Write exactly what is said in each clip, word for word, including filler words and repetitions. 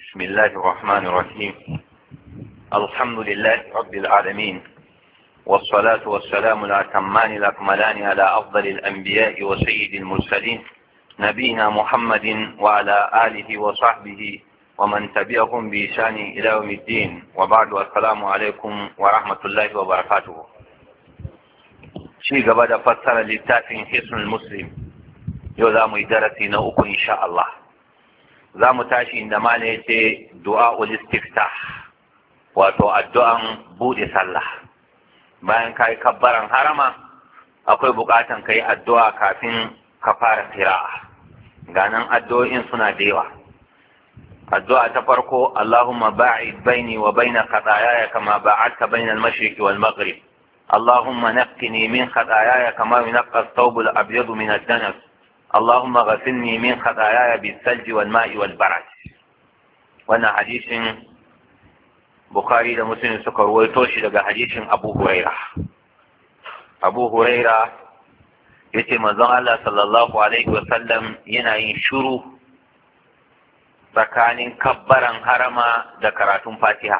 بسم الله الرحمن الرحيم. الحمد لله رب العالمين، والصلاة والسلام الأتمان الأكملان على أفضل الأنبياء وسيد المرسلين نبينا محمد وعلى آله وصحبه ومن تبعهم بإحسان إلى يوم الدين، وبعد. السلام عليكم ورحمة الله وبركاته. شيء قبل فسر للتافه حسن المسلم يوزام درسي نوكو إن شاء الله. za mu tashi inda mala ya ce du'a'ul istiftah, wato addu'an buɗe sallah. Bayan ka yi kabbaran harama akwai buƙatan ka yi addu'a kafin ka fara qira'a. Ganan addu'o'in suna da yawa. Addu'a ta farko, Allahumma ba'id baini wa baina khataayaya kama ba'adta baina al-mashriqi wal maghrib. Allahumma naqqini min khataayaya kama yunqqa ath-thawbu al-abyadu min ad-danas. اللهم غسلني من خطاياي بالثلج والماء والبرد. wannan hadisin Bukhari da Muslim suka ruwaito shi daga hadisin Abu Huraira. Abu Huraira yace manzon Allah sallallahu alaihi wasallam yana yin shiru tsakanin kabbaran harama da karatun Fatiha.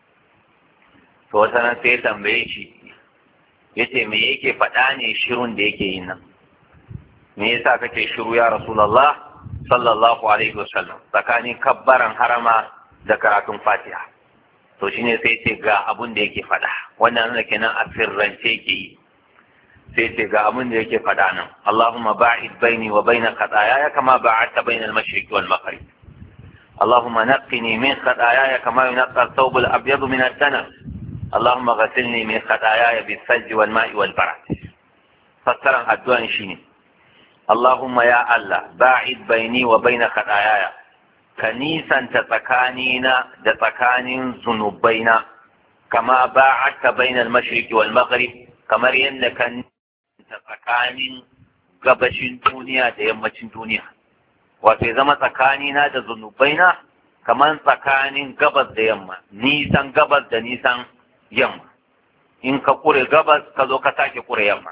To wata nan sai tambaye shi yace me yake faɗa ne shirun da yake yin nan? Me yasa kake shiru ya Rasulullah sallallahu alaihi wasallam tsakanin kabbaran harama da karatun Fatiha? To shine sai ce ga abun da yake faɗa. Wannan ne kenan a sirrance yake yi. Sai ce ga abun da yake faɗa nan. Allahumma ba'id baini wa baina khataayaya kama ba'adta baina al-mashriqi wal maghrib. Allahumma naqqini min khataayaya kama yunqqa ath-thawb al-abyad min ad-danas. Allahumma ghsilni min khataayaya bis-salji wal ma'i wal barad. Fassaran addu'an shine Allahumma ya Allah ba'id baini wa baina khataayaya, ka nisanta tsakanina da tsakanin zunubaina kama ba'adta baina al-mashriqi wal maghrib, kamar yadda ka nisanta tsakanin gabashin duniya da yammacin duniya. Wato ya zama tsakanina da zunubaina kamar tsakanin gabas da yamma, nisan gabas da nisan yamma. In ka kure gabas ka zo ka sake kure yamma.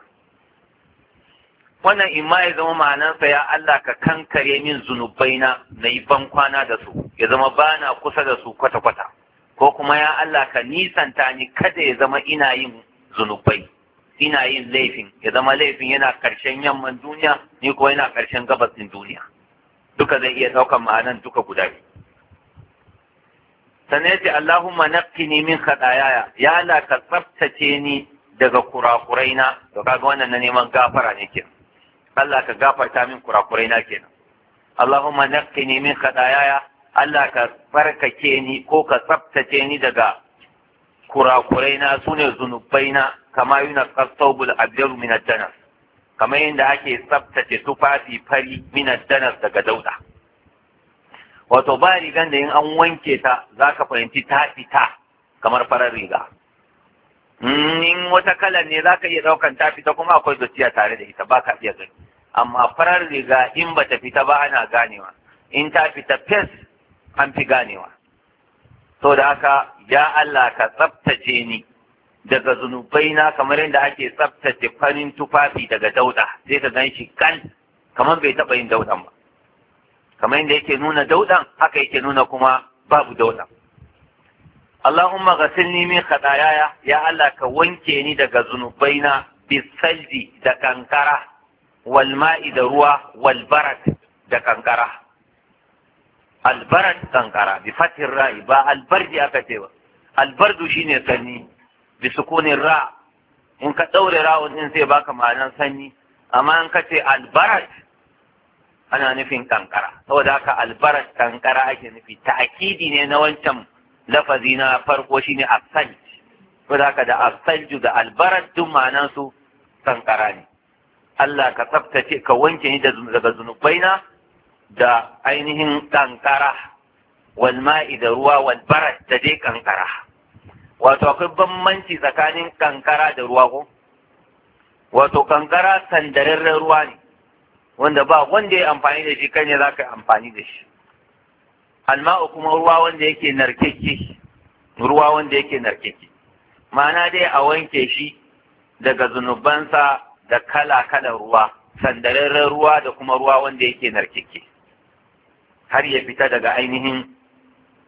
Wannan imma ya zama ma'anarsa ya Allah ka kankare min zunubaina na yi ban kwana da su, ya zama bana kusa da su kwata-kwata, ko kuma ya Allah ka nisanta ni kada ya zama ina yin zunubai, ina yin laifin, ya zama laifin yana ƙarshen yamman duniya ni ko yana ƙarshen gabasin duniya. Duka zai iya ɗaukar ma'anan duka guda biyu. Sannan ya ce Allahumma naqqini min khataayaya, ya Allah ka tsaftace ni daga kurakuraina. To kaga wannan na neman gafara ne kenan. Allah ka gafarta min kurakurai na kenan. Allahumma naqqini min khataayaya, Allah ka barkake ni ko ka tsaftace ni daga kurakurai na sune zunubai na, kama yunqqa ath-thawbul abyad min ad-danas, kamar yadda ake tsaftace tufafi fari min ad-danas daga dauda. Wato ba rigan da in an wanke ta zaka fahimci ta fita kamar farar riga. In wata kalar ne zaka iya daukan ta fita kuma akwai dottiya tare da ita baka iya gani. Amma farar riga in bata fita ba ana ganewa, in ta fita fes an fi ganewa. So da haka ya Allah ka tsaftace ni daga zunubaina kamar yadda ake tsaftace farin tufafi daga dauda, sai ka gan shi kan kamar bai taɓa yin daudan ba. Kamar yadda yake nuna daudan haka yake nuna kuma babu daudan. Allahumma ghasilni min khataayaya, ya Allah ka wanke ni daga zunubaina bisalji da kankara, wal ma'i da ruwa, wal barat da kankara. Al barat kankara bi fathir ra'i, ba al bardi aka ce ba. Al bardu shine sanyi bi sukunin ra. In ka daure ra'un din sai baka ma'anar sanyi, amma in ka ce al barat ana nufin kankara. Saboda haka al barat kankara ake nufi. Ta'kidi ne na wancan lafazi na farko shine as-salj. Saboda haka da as-salju da al barat duk ma'anar su kankara ne. Allah ka tsaftace ka wanke ni daga zunubaina da ainihin kankara, wal ma'i da ruwa, wal barat da dai kankara. Wato akwai bambanci tsakanin kankara da ruwa ko? Wato kankara sandararren ruwa ne wanda ba wanda ya amfani da shi, kai ne za ka yi amfani da shi. Alma'u kuma ruwa wanda yake narkeke, ruwa wanda yake narkeke. Ma'ana dai a wanke shi daga zunubansa da kala-kalan ruwa, sandararren ruwa da kuma ruwa wanda yake narkeke, har ya fita daga ainihin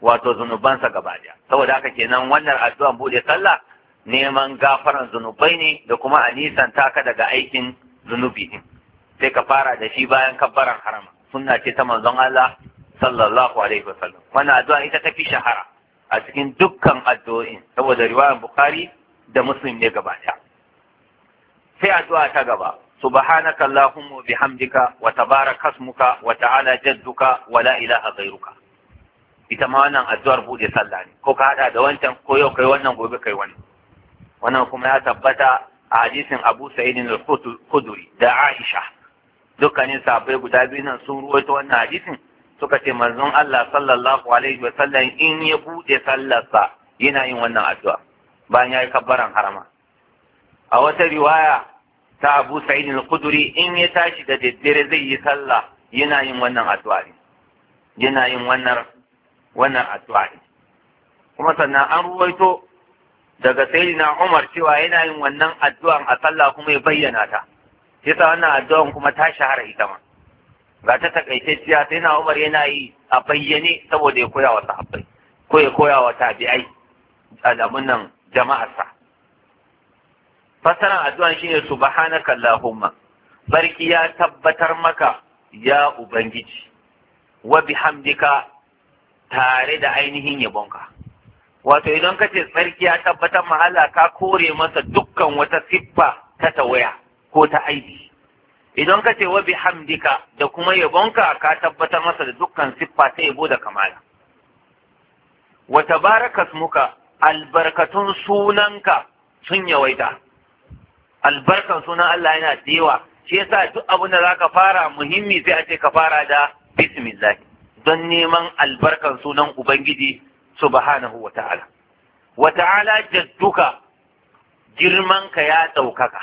wato zunubansa gaba daya. Saboda haka kenan wannan addu'an bude sallah neman gafaran zunubai ne da kuma a nisanta ka daga aikin zunubi din. Sai ka fara da shi bayan kabbaran harama. Sunna ce ta manzon Allah sallallahu alaihi wasallam. Wannan addu'a ita tafi shahara a cikin dukkan addu'o'in saboda riwayar Bukhari da Muslim ne gaba daya. Sai addu'a ta gaba, subhanaka allahumma bihamdika wa tabaraka ismuka wa ta'ala jadduka wa la ilaha ghayruka. Ita ma wannan addu'ar bude sallah ne, ko ka hada da wancan ko yau kai wannan gobe kai wannan. Wannan kuma ya tabbata a hadisin Abu Sa'id al-Khudri da Aisha. Dukkanin sahabbai guda biyu nan sun ruwaito wannan hadisin suka ce manzon Allah sallallahu alaihi wa sallam in ya bude sallarsa yana yin wannan addu'a bayan ya yi kabbaran harama. A wata riwaya ta Abu Sa'id al-Khudri in ya tashi da daddare zai yi sallah yana yin wannan addu'a ne. Yana yin wannan wannan addu'a ne. Kuma sannan an ruwaito daga Sayyidina Umar cewa yana yin wannan addu'an a sallah kuma ya bayyana ta. Yasa wannan addu'an kuma ta shahara ita ma. Ga ta takaitacciya sai na Umar yana yi a bayyane saboda ya koya wa sahabbai ko ya koya wa tabi'ai alamun nan jama'arsa. Fasaran addu'an shine subhanaka allahumma, barki ya tabbatar maka ya ubangiji, wa bihamdika tare da ainihin yabonka. Wato idan ka ce tsarki ya tabbatar ma Allah ka kore masa dukkan wata siffa ta tawaya ko ta aibi. Idan ka ce wa bihamdika da kuma yabonka ka tabbatar masa da dukkan siffa ta yabo da kamala. Wa tabaraka ismuka, albarkatun sunanka sun yawaita. Albarkan sunan Allah yana da yawa, shi yasa duk abin da zaka fara muhimmi sai a ce ka fara da bismillah don neman albarkan sunan Ubangiji subhanahu wa ta'ala. Wa ta'ala jadduka, girmanka ya ɗaukaka.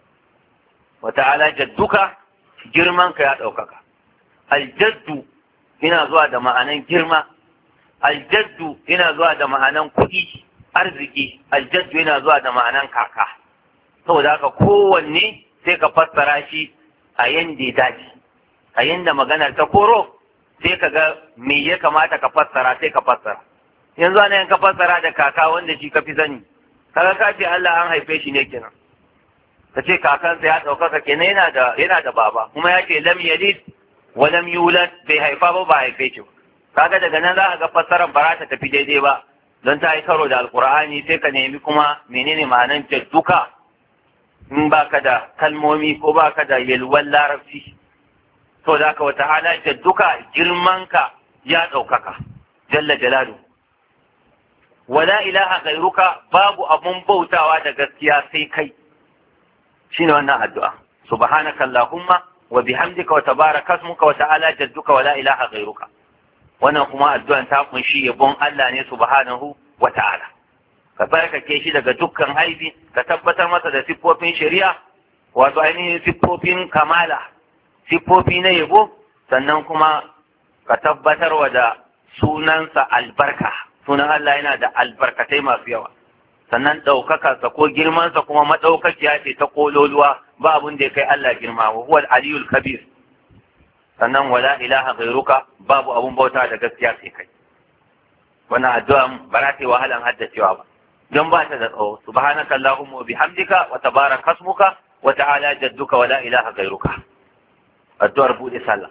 Wa ta'ala jadduka, girmanka ya ɗaukaka. Aljaddu yana zuwa da ma'anan girma, aljaddu yana zuwa da ma'anan kuɗi, arziki, aljaddu yana zuwa da ma'anan kaka. Saboda haka kowanne sai ka fassara shi a yanda ya dace, a yanda maganar ta koro sai ka ga me ya kamata ka fassara sai ka fassara. Yanzu ana yin ka fassara da kaka wanda shi ka fi sani, kaga ka ce Allah an haife shi ne kenan. Ka ce kakansa ya ɗaukaka kenan yana da yana da baba, kuma ya ce lam yalid wa lam yulad, bai haifa ba ba haife shi. Kaga daga nan za ka ga fassarar ba ta tafi daidai ba, don ta yi karo da Alƙur'ani sai ka nemi kuma menene ma'anan jadduka in baka da kalmomi ko baka da yalwan larabci. To da ka wata hala jadduka girmanka ya ɗaukaka jalla jalalu. Wala ilaha gairuka, babu abun bautawa da gaskiya sai kai. Shine wannan addu'a. Subhanaka Allahumma wa bihamdika wa tabaraka ismuka wa ta'ala jadduka wa la ilaha gairuka. Wannan kuma addu'an ta kunshi yabon Allah ne subhanahu wa ta'ala. Ka barkake shi daga dukkan haibi, ka tabbatar masa da siffofin shari'a, wato ainihin siffofin kamala, siffofi na yabo, sannan kuma ka tabbatar wa da sunansa albarka. Sunan Allah yana da albarkatai masu yawa. Sannan ɗaukakarsa ko girmansa kuma maɗaukakiya ce ta kololuwa, ba abin da ya kai Allah girma, wa huwa al-aliyul kabir. Sannan wala ilaha ghairuka, babu abun bauta da gaskiya sai kai. Wannan addu'a ba za ta yi wahalan haddacewa ba, don ba ta da tsawo. Subhanaka Allahumma wa bihamdika wa tabaraka ismuka wa ta'ala jadduka wa la ilaha ghairuka. Addu'ar buɗe sallah.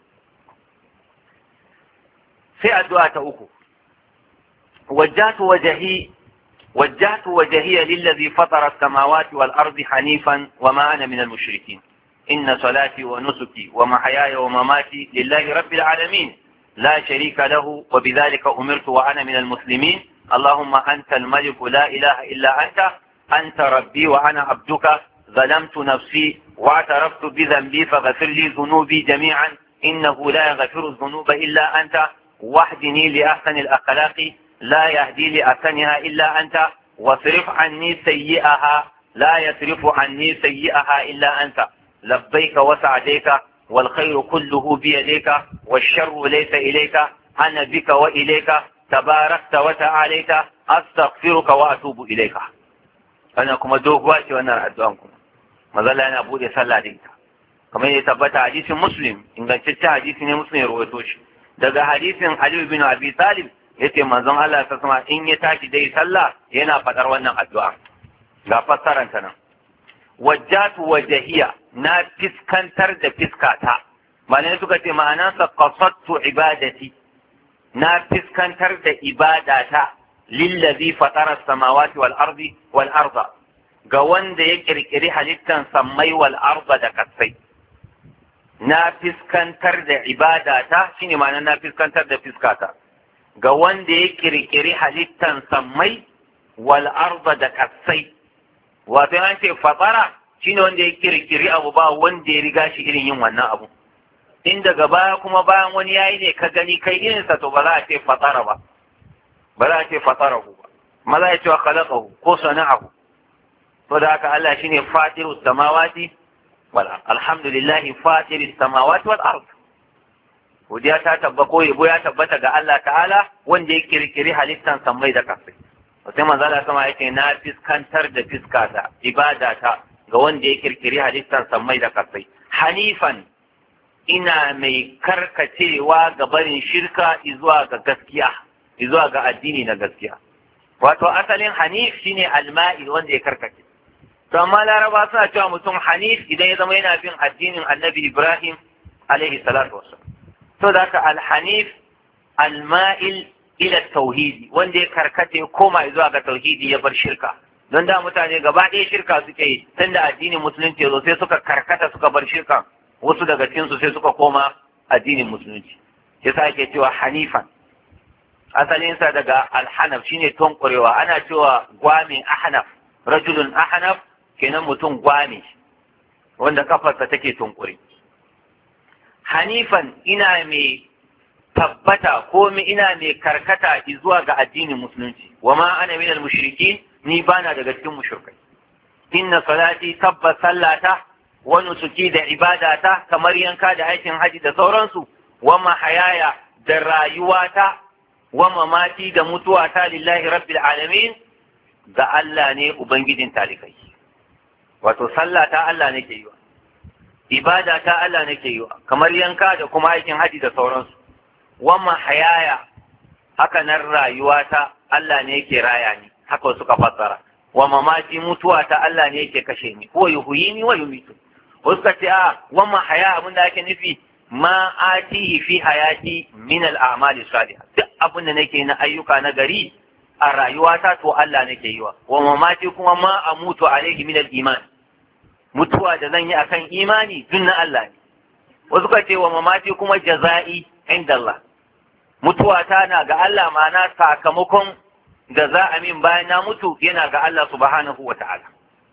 Sai addu'a ta uku. وجهت وجهي وجهت وجهي للذي فطر السماوات والأرض حنيفا وما أنا من المشركين إن صلاتي ونسكي ومحياي ومماتي لله رب العالمين لا شريك له وبذلك أمرت وأنا من المسلمين اللهم أنت الملك لا إله إلا أنت أنت ربي وأنا عبدك ظلمت نفسي واعترفت بذنبي فغفر لي ذنوبي جميعا إنه لا يغفر الذنوب إلا أنت واهدني لأحسن الأخلاق لا يهدي لأحسنها إلا أنت واصرف عني سيئها لا يصرف عني سيئها إلا أنت لبيك وسعديك والخير كله بيديك والشر ليس إليك أنا بك وإليك تباركت وتعاليت أستغفرك وأتوب إليك. أنا كما دوغواتي وأنا أدعوكم مازال أنا أبو دي صلى عليك كما يتبت حديث مسلم إن كنت حديث مسلم رويتوش daga hadisin Ali bin Abi Talib yace manzon Allah ta sama in ya tashi dai sallah yana fadar wannan addu'a ga fassaran ta nan wajjatu wajhiya na fiskantar da fiskata malai suka ce ma'anarsa qasadtu ibadati na fiskantar da ibadata lillazi fatara samawati wal ardi wal arda ga wanda ya kirkiri halittan sammai wal arda da kasai na fiskantar da ibadata shine ma'anar na fiskantar da fiskata ga wanda ya kirkiri halittan sammai wal arda da kasai wato an ce fatara shine wanda ya kirkiri abu ba wanda ya riga shi irin yin wannan abu in daga baya kuma bayan wani yayi ne ka gani kai irinsa to ba za a ce fatara ba ba za a ce fatarahu ba ma za a ce wa khalaqahu ko sana'ahu to da haka Allah shine fatiru samawati wal ard alhamdulillah fatiru samawati wal ard godiya ta tabbata ko yabo ya tabbata ga Allah ta'ala wanda ya kirkiri halittan sammai da kasai sai manzo Allah sama yake na fiskantar da fiskata ibadata ga wanda ya kirkiri halittan sammai da kasai hanifan ina mai karkacewa ga barin shirka zuwa ga gaskiya zuwa ga addini na gaskiya wato asalin hanif shine alma'i wanda ya karkace to amma laraba suna cewa mutum hanif idan ya zama yana bin addinin annabi Ibrahim alaihi salatu wassalam to da ka alhanif alma'il ila tauhidi wanda ya karkace koma zuwa ga tauhidi ya bar shirka don da mutane gaba ɗaya shirka suke yi tunda addinin musulunci ya zo sai suka karkata suka bar shirka wasu daga cikinsu sai suka koma addinin musulunci sai sa ake cewa hanifan asalinsa daga alhanaf shine tonkurewa ana cewa gwame ahnaf rajulun ahnaf kenan mutum gwame wanda kafarsa take tunkure hanifan ina mai tabbata ko ina mai karkata zuwa ga addinin musulunci wa ma ana minal mushrikin ni bana daga cikin mushrikai inna salati tabbas sallata wa nusuki da ibadata kamar yanka da aikin haji da sauransu wa mahayaya da rayuwata wa mamati da mutuwata lillahi rabbil alamin ga Allah ne ubangijin talikai wato sallata Allah nake yi wa ibadata Allah nake yi wa kamar yanka da kuma aikin haji da sauransu wa mahayaya haka nan rayuwata Allah ne yake raya ni haka suka fassara wa mamati mutuwata Allah ne yake kashe ni ko yuhyini wa yumitu wasu ka ce a wannan haya abin da ake nufi ma atihi fi hayati min al-a'mali salihah duk abin da nake na ayyuka na gari a rayuwata to Allah nake yi wa wa mamati kuma ma amutu alaihi min al-iman mutuwa da zan yi akan imani duk na Allah ne wasu ka ce wa mamati kuma jaza'i inda Allah mutuwa ta na ga Allah ma'ana sakamakon da za a min bayan na mutu yana ga Allah subhanahu wa ta'ala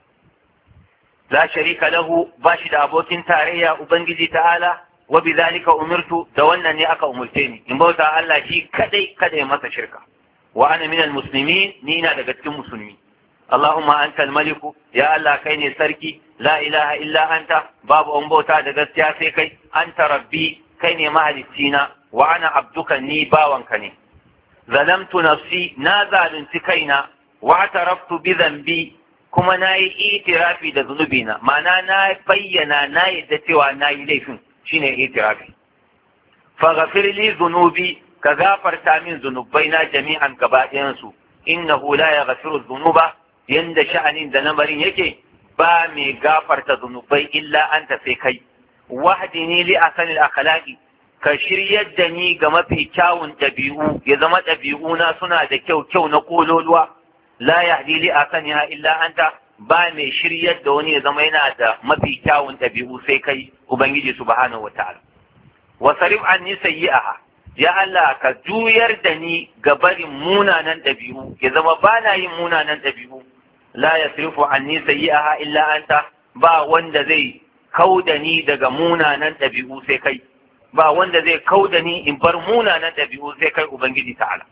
la sharika lahu ba shi da abokin tarayya ubangiji ta'ala wa bidhalika umirtu da wannan ne aka umurce ni in bauta Allah shi kadai kada ya masa shirka wa ana minal muslimin ni ina daga cikin musulmi Allahumma antal maliku ya Allah kai ne sarki la ilaha illa anta babu an bauta da gaskiya sai kai anta rabbi kai ne mahaliccina wa ana abduka ni bawanka ne zalamtu nafsi na zalunci kaina wa ataraftu bi dhanbi kuma na yi itirafi da zunubina ma'ana na bayyana na yadda cewa na yi laifin shine itirafi faghfir li zunubi ka gafarta min zunubai na jami'an gaba ɗayansu innahu la yaghfiru dhunuba yanda sha'anin da lamarin yake ba mai gafarta zunubai illa anta sai kai wahdini li asanil akhlaqi ka shiryar da ni ga mafi kyawun ɗabi'u ya zama ɗabi'una suna da kyau kyau na kololuwa la yahdi li asaniha illa anta ba mai shiryar da wani ya zama yana da mafi kyawun ɗabi'u sai kai ubangiji subhanahu wataala wa sarif anni sayyi'aha ya Allah ka juyar da ni ga barin munanan ɗabi'u ya zama ba na yin munanan ɗabi'u la yasrifu anni sayyi'aha illa anta ba wanda zai kauda ni daga munanan ɗabi'u sai kai ba wanda zai kauda ni in bar munanan ɗabi'u sai kai ubangiji ta'ala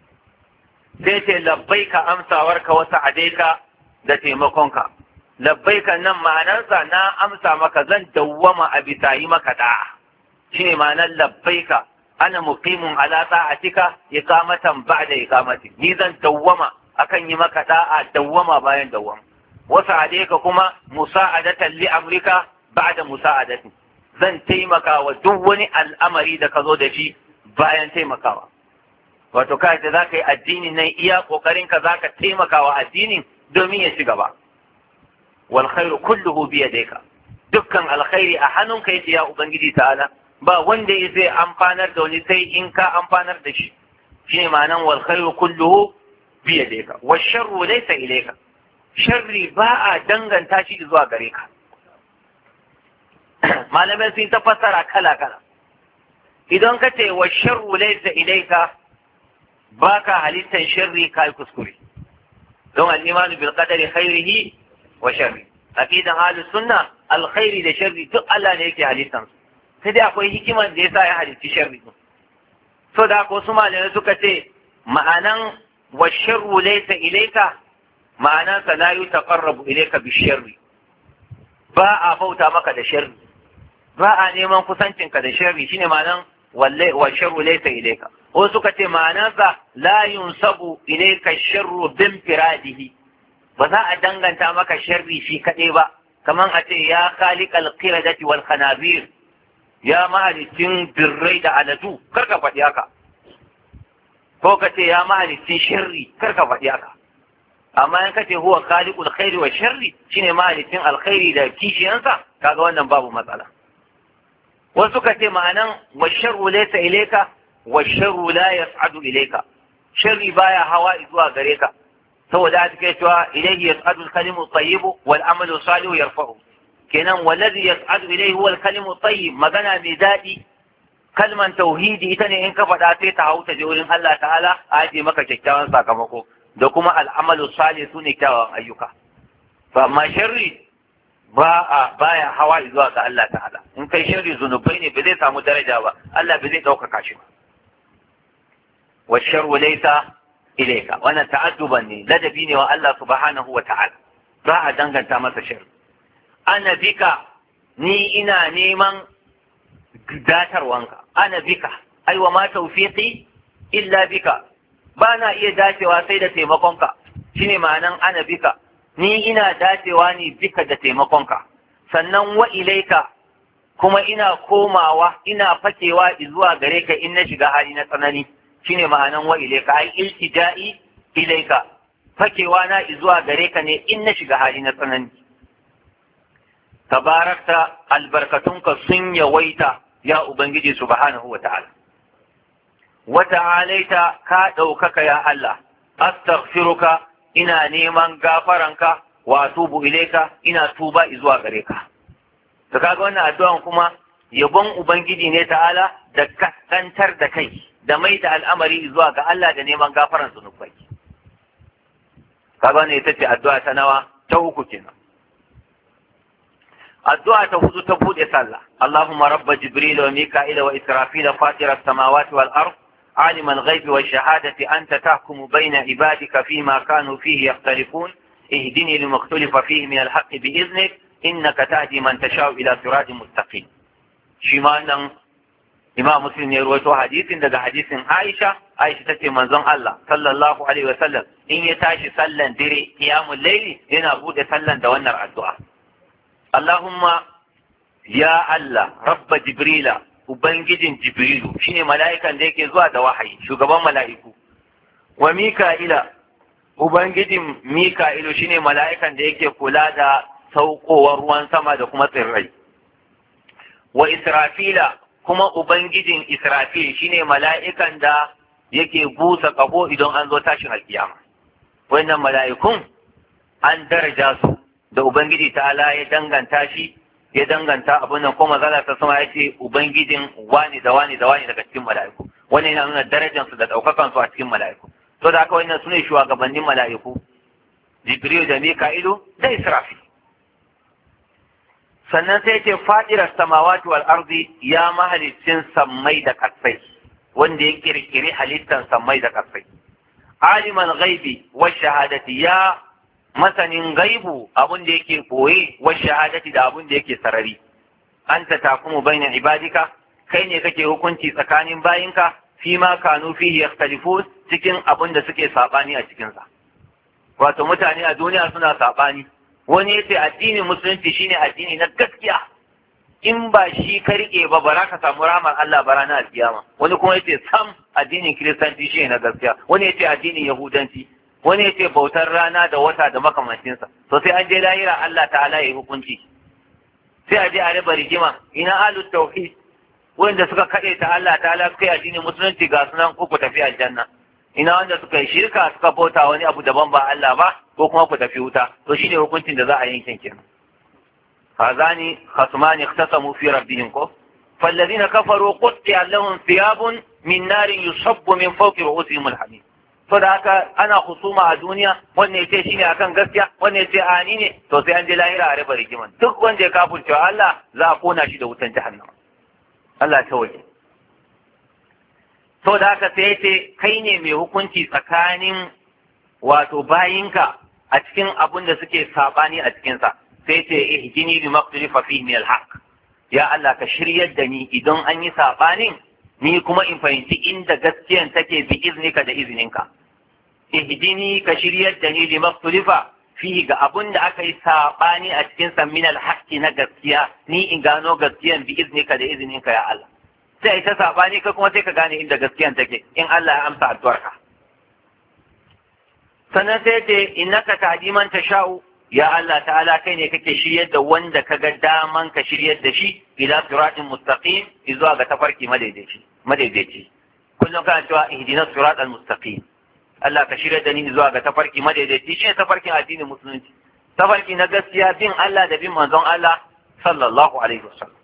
sai ce labbaika amsawarka wasa adaika da taimakonka labbaika nan ma'anarsa na amsa maka zan dawwama a bisa yi maka da'a shine ma'anar labbaika ana muqimun ala ta'atika iqamatan ba'da iqamati ni zan dawwama akan yi maka da'a dawwama bayan dawwama wasa adaika kuma musa'adatan li amrika ba'da musa'adati zan taimaka wa duk wani al'amari da ka zo da shi bayan taimakawa wato kai da zaka yi addini nan iya kokarin ka zaka taimaka wa addinin domin ya ci gaba wal khairu kulluhu bi yadayka dukkan alkhairi a hannunka yake ya ubangiji ta'ala ba wanda zai amfanar da wani sai in ka amfanar da shi shine ma'anan wal khairu kulluhu bi yadayka wash sharru laysa ilayka sharri ba a danganta shi zuwa gare ka malamai sun ta fassara kala kala idan ka ce wash sharru laysa ilayka baka halittan sharri kai kuskure don al-imanu bil qadari khairihi wa sharri aqidan ahlus sunna alkhairi da sharri duk Allah ne yake halittan su sai dai akwai hikiman da yasa ya halitti sharri so da ko su malamai suka ce ma'anan wa sharru laysa ilayka ma'anan sa la yutaqarrabu ilayka bi sharri ba a bauta maka da sharri ba a neman kusancin ka da sharri shine ma'anan wallahi wa sharru laysa ilayka ko suka ce ma'anan sa la yunsabu ilayka sharru bin firadihi ba za a danganta maka sharri shi kaɗai ba kaman a ce ya khaliqal qiradati wal khanabir ya mahalicin birrai da aladu karka faɗi haka ko ka ce ya mahalicin sharri karka faɗi haka amma in ka ce huwa khaliqul khairi wa sharri shine mahalicin alkhairi da kishiyansa kaga wannan babu matsala wasu ka ce ma'anan wa sharru laysa ilayka wa sharru la yas'adu ilayka sharri baya hawa zuwa gare ka saboda haka kai cewa ilayhi yas'adu al-kalimu tayyibu wal amalu salihu yarfa'u kenan wallazi yas'adu ilayhi huwa al-kalimu tayyib magana mai dadi kalman tauhidi ita ne in ka faɗa sai ta hauta je wurin Allah ta'ala a aje maka kyakkyawan sakamako da kuma al-amalu salih sune kyawawan ayyuka to amma sharri ba a baya hawa zuwa ga Allah ta'ala in kai sharri zunubai ne ba zai samu daraja ba Allah ba zai ɗaukaka shi ba wa sharru laysa ilaika wannan ta'adduban ne ladabi ne wa Allah subhanahu wa ta'ala za a danganta masa sharri ana bika ni ina neman datarwanka ana bika ai wa ma tawfiqi illa bika ba na iya dacewa sai da taimakonka shine ma'anan ana bika ni ina dacewa ne bika da taimakonka sannan wa ilaika kuma ina komawa ina fakewa zuwa gare ka in na shiga hali na tsanani shine ma'anan wa ilaika ai iltija'i ilaika fakewa na zuwa gare ka ne in na shiga hali na tsanani tabarakta albarkatunka sun yawaita ya ubangiji subhanahu wa ta'ala wa ta'alaita ka ɗaukaka ya Allah astaghfiruka ina neman gafaranka wa atubu ilaika ina tuba zuwa gare ka to kaga wannan addu'an kuma yabon ubangiji ne ta'ala da kaskantar da kai da mai da al'amari zuwa ga Allah da neman gafaran zunubai kaga ne ita ce addu'a ta nawa ta uku kenan addu'a ta hudu ta bude sallah Allahumma rabba jibril wa mika'il wa israfil fatir as-samawati wal ard عالم الغيب والشهادة أنت تحكم بين عبادك فيما كانوا فيه يختلفون اهدني لما اختلف فيه من الحق بإذنك إنك تهدي من تشاء إلى صراط مستقيم شمالا إمام مسلم يروي حديث daga hadisin Aisha Aisha tace manzon Allah sallallahu alaihi wasallam in ya tashi sallan dire qiyamul layli yana bude sallan da wannan addu'a Allahumma ya Allah rabba jibrila ubangijin jibrilu shine mala'ikan da yake zuwa da wahayi shugaban mala'iku wa mika'ila ubangijin mika'ilu shine mala'ikan da yake kula da saukowar ruwan sama da kuma tsirrai wa israfila kuma ubangijin israfil shine mala'ikan da yake busa kaho idan an zo tashin alkiyama wannan mala'ikun an daraja su da ubangiji ta'ala ya danganta shi ya danganta abin nan kuma zala ta sama ya ce ubangijin wani da wani da wani daga cikin mala'iku wani yana nuna darajansu da ɗaukakan su a cikin mala'iku to da haka wannan sune shugabannin mala'iku jibril da mika'ilu da israfil sannan sai ce fadirar samawati wal ardi ya mahalicin sammai da kasai wanda ya kirkiri halittar sammai da kasai aliman ghaibi wa shahadati ya masanin gaibu abun da yake koye wa shahadati da abun da yake sarari anta takumu baina ibadika kai ne kake hukunci tsakanin bayinka fi ma kanu fihi yakhtalifun cikin abun da suke sabani a cikin sa wato mutane a duniya suna sabani wani yace addinin musulunci shine addini na gaskiya in ba shi ka rike ba ba za ka samu rahmar Allah ba ranar alkiyama. Wani kuma yace sam addinin kiristanci shi na gaskiya, wani yace addinin yahudanci, wani yace bautar rana da wata da makamancinsa. To sai an je lahira Allah ta'ala ya yi hukunci, sai a je a raba rigima. Ina ahlut tauhid wanda suka kaɗe ta Allah ta'ala suka yi addinin musulunci ga sunan ku ku tafi aljanna. Ina wanda suka yi shirka suka bauta wani abu daban ba Allah ba ko kuma ku tafi wuta. To shine hukuncin da za a yankin kenan. هذان خصمان اختصموا في ربهم كف فالذين كفروا قطع لهم ثياب من نار يصب من فوق رؤوسهم الحميم. saboda haka ana husuma a duniya wanne ya ce shi ne akan gaskiya wanne ya ce ani ne to sai an je lahira a raba rigiman duk wanda ya kafurce Allah za a kona shi da wutan jahannama. Allah ta waje. Saboda haka sai ya ce kai ne mai hukunci tsakanin wato bayinka a cikin abin da suke sabani a cikinsa. Sai ce ihdini bi maqtalifa fihi min al-haq, ya Allah ka shiryar da ni idan an yi sabanin ni kuma in fahimci inda gaskiyan take bi iznika da izininka. Ihdini ka shiryar da ni bi maqtalifa fihi ga abun da aka yi sabani a cikin sa min al-haq na gaskiya ni in gano gaskiyan bi iznika da izininka ya Allah. Sai ta sabani ka kuma sai ka gane inda gaskiyan take in Allah ya amsa addu'arka. Sannan sai ce innaka tahdi man tasha'u, ya Allah ta'ala kai ne kake shiryar da wanda ka ga daman ka shiryar da shi ila siratin mustaqim zuwa ga tafarki madaidaici madaidaici kullum kana cewa ihdinas siratal mustaqim, Allah ka shiryar da ni zuwa ga tafarki madaidaici shi ne tafarkin addinin musulunci, tafarki na gaskiya bin Allah da bin manzon Allah sallallahu alaihi wasallam.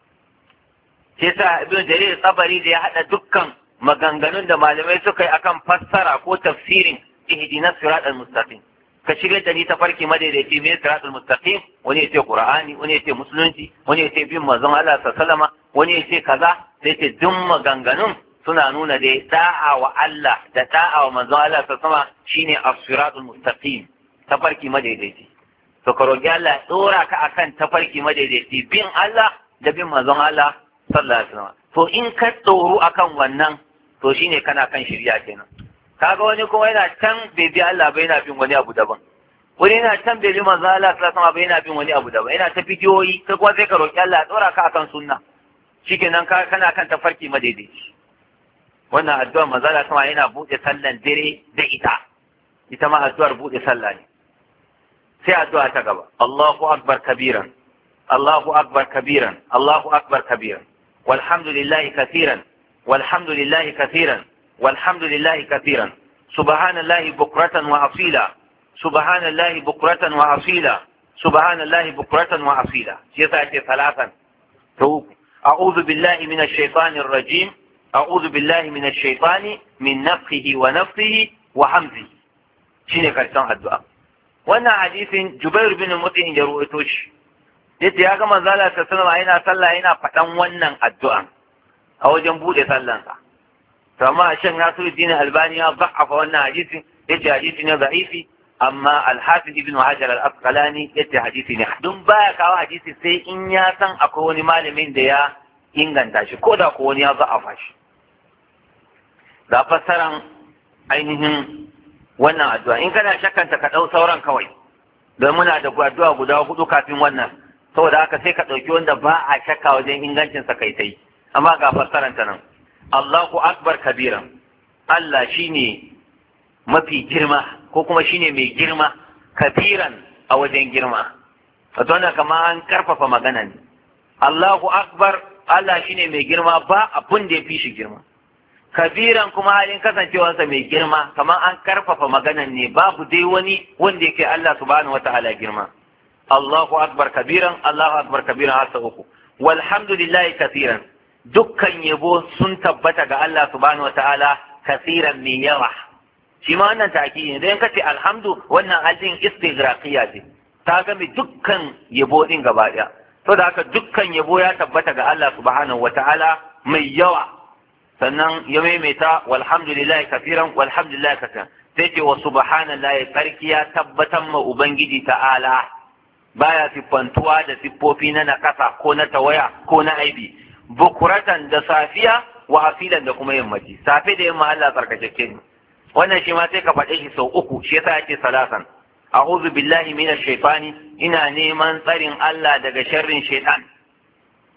Sai sa Ibn Jarir Tabari da ya hada dukkan maganganun da malamai suka yi akan fassara ko tafsirin ihdinas siratal mustaqim, ka shirya da ni ta farki madaidaici mai siratul mustaqim, wani ya ce qur'ani, wani ya ce musulunci, wani ya ce bin manzon Allah sallallahu, wani ya ce kaza, sai ce duk maganganun suna nuna da da'a wa Allah da da'a wa manzon Allah sallallahu shine as-siratul mustaqim, ta farki madaidaici. To ka roki Allah ya dora ka akan ta farki madaidaici bin Allah da bin manzon Allah sallallahu alaihi wasallam. To in ka tsoro akan wannan to shine kana kan shirya kenan. Kaga wani kuma yana can bai bi Allah ba yana bin wani abu daban, wani yana can bai bi manzo Allah sallallahu alaihi wasallam ba yana bin wani abu daban, yana ta bidiyoyi kai kuma sai ka roki Allah ya tsora ka akan sunna, shikenan ka kana kan tafarki madaidaici. Wannan addu'a manzo Allah sallallahu alaihi wasallam yana bude sallan dare da ita, ita ma addu'ar bude sallah ne. Sai addu'a ta gaba, Allahu akbar kabiran, Allahu akbar kabiran, Allahu akbar kabiran, walhamdulillahi kathiran, walhamdulillahi kathiran. والحمد لله كثيرا سبحان الله بكرة وأصيلا سبحان الله بكرة وأصيلا سبحان الله بكرة وأصيلا يسأتي ثلاثا أعوذ بالله من الشيطان الرجيم أعوذ بالله من الشيطان من نفخه ونفثه وحمزه شيني كرسان الدعاء وانا حديث جبير بن مطعم يرويتوش yace ya ga manzo Allah sallallahu alaihi wasallam yana sallah yana faɗan wannan addu'a a wajen bude sallansa. فما شيخ ناصر الدين الألباني ضعف وانا حديث يجي حديث ضعيف أما الحافظ ابن حجر الأسقلاني يجي حديث دون باك أو حديث سي إن ياسن أكوني مال من ديا إنغان تاشي كودا أكوني ضعفاش da fassaran ainihin wannan addu'a in kana shakkanta ka ɗau sauran kawai don muna da addu'a guda hudu kafin wannan saboda haka sai ka ɗauki wanda ba a shakka wajen ingancinsa kai tai amma ga fassaranta nan Allahu akbar kabiran, Allah shine mafi girma ko kuma shine mai girma kabiran a wajen girma. Wato wannan kama an karfafa magana ne. Allahu akbar, Allah shine mai girma ba abun da ya fi shi girma. Kabiran kuma halin kasancewarsa mai girma kamar an karfafa maganan ne babu dai wani wanda yake Allah subhanahu wata'ala girma. Allahu akbar kabiran, Allahu akbar kabiran hasa uku. Walhamdulillahi kathiran. Dukkan yabo sun tabbata ga Allah subhanahu wa ta'ala kasiran mai yawa. Shi ma wannan ta'aki ne, don kace alhamdu wannan aljin istighraqiya ce, ta gami dukkan yabo din gaba ɗaya. To da haka dukkan yabo ya tabbata ga Allah subhanahu wa ta'ala mai yawa. Sannan ya maimaita walhamdulillahi kafiran walhamdulillahi kafiran. Sai ce wa subhanallahi sarki ya tabbatar ma Ubangiji ta'ala baya siffantuwa da siffofi na nakasa ko na tawaya ko na aibi. Bukuratan da safiya wa afilan da kuma yammaci, safe da yamma Allah tsarkakeke ne. Wannan shi ma sai ka faɗe shi sau uku, shi yasa yake salasan. A'udhu billahi minash shaitani, ina neman tsarin Allah daga sharrin shaitan.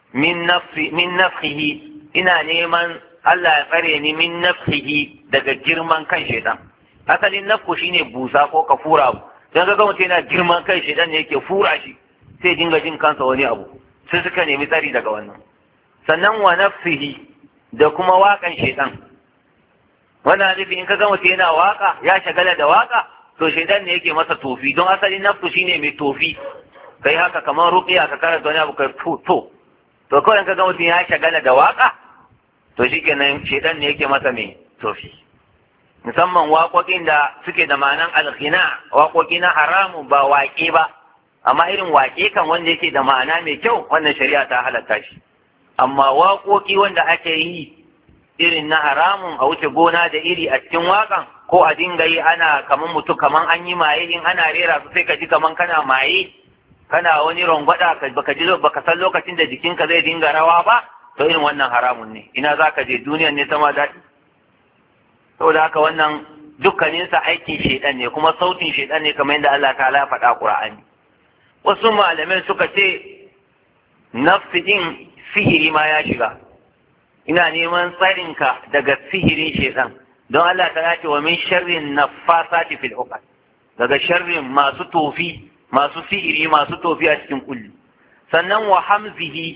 min nafsi min nafsihi ina neman Allah ya tsare ni min nafsihi daga girman kan shaitan. Asalin nafku shine busa ko ka fura abu, dan ga mutum yana girman kan shaitan ne yake fura shi sai dinga jin kansa wani abu, sai suka nemi tsari daga wannan. Sannan wa nafsihi da kuma waƙan shaitan. Wannan nufi in ka ga mutum yana waka ya shagala da waka to shaitan ne yake masa tofi, don asalin nafsu shine mai tofi. Kai haka kamar ruqiya ka karanta wani abu ka to to to kawai in ka ga mutum ya shagala da waka to shikenan shaitan ne yake masa mai tofi. Musamman waƙoƙin da suke da ma'anan alghina, waƙoƙi na haramu ba waƙe ba, amma irin waƙe kan wanda yake da ma'ana mai kyau wannan shari'a ta halatta shi. Amma waƙoƙi wanda ake yi irin na haramun a wuce gona da iri a cikin waƙan, ko a dinga yi ana kaman mutu kaman an yi maye, in ana rera su sai ka ji kaman kana maye, kana wani rangwada baka ji baka san lokacin da jikinka zai dinga rawa ba, to irin wannan haramun ne. Ina za ka je duniyar ne sama daɗi? Saboda haka wannan dukkaninsa aikin shaidan ne, kuma sautin shaidan ne kamar yadda Allah ta'ala faɗa Qur'ani. Wasu malamai suka ce nafsi din sihiri ma ya shiga. Ina neman tsarinka daga sihirin shaitan, don Allah ta ce wa min sharrin naffasati fil uqad, daga sharrin masu tofi, masu sihiri, masu tofi a cikin kulli. Sannan wa hamzihi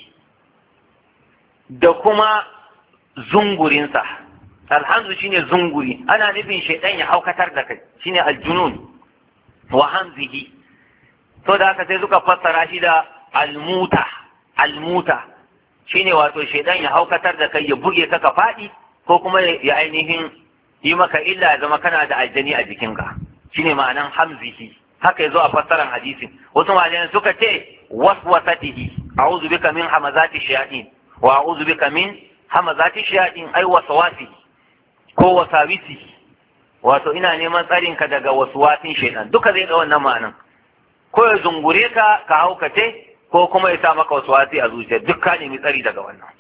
da kuma zungurinsa. Alhamzu shine zunguri, ana nufin shaitan ya haukatar da kai, shine aljunun. Wa hamzihi to da haka sai suka fassara shi da almuta, almuta shine wato shaidan ya haukatar da kai, ya buge ka ka faɗi, ko kuma ya ainihin yi maka illa ya zama kana da aljani a jikinka, shine ma'anan hamzihi. Haka yazo a fassaran hadisin. Wasu malaman suka ce waswasatihi, a'udhu bika min hamazati shayatin wa a'udhu bika min hamazati shayatin, ay waswasi ko wasawisi, wato ina neman tsarin ka daga waswasin shaidan. Duka zai ga wannan ma'anan, ko ya zungure ka ka haukace, ko kuma ya sa maka wasu wasi a zuciya. Duk ka nemi tsari daga wannan.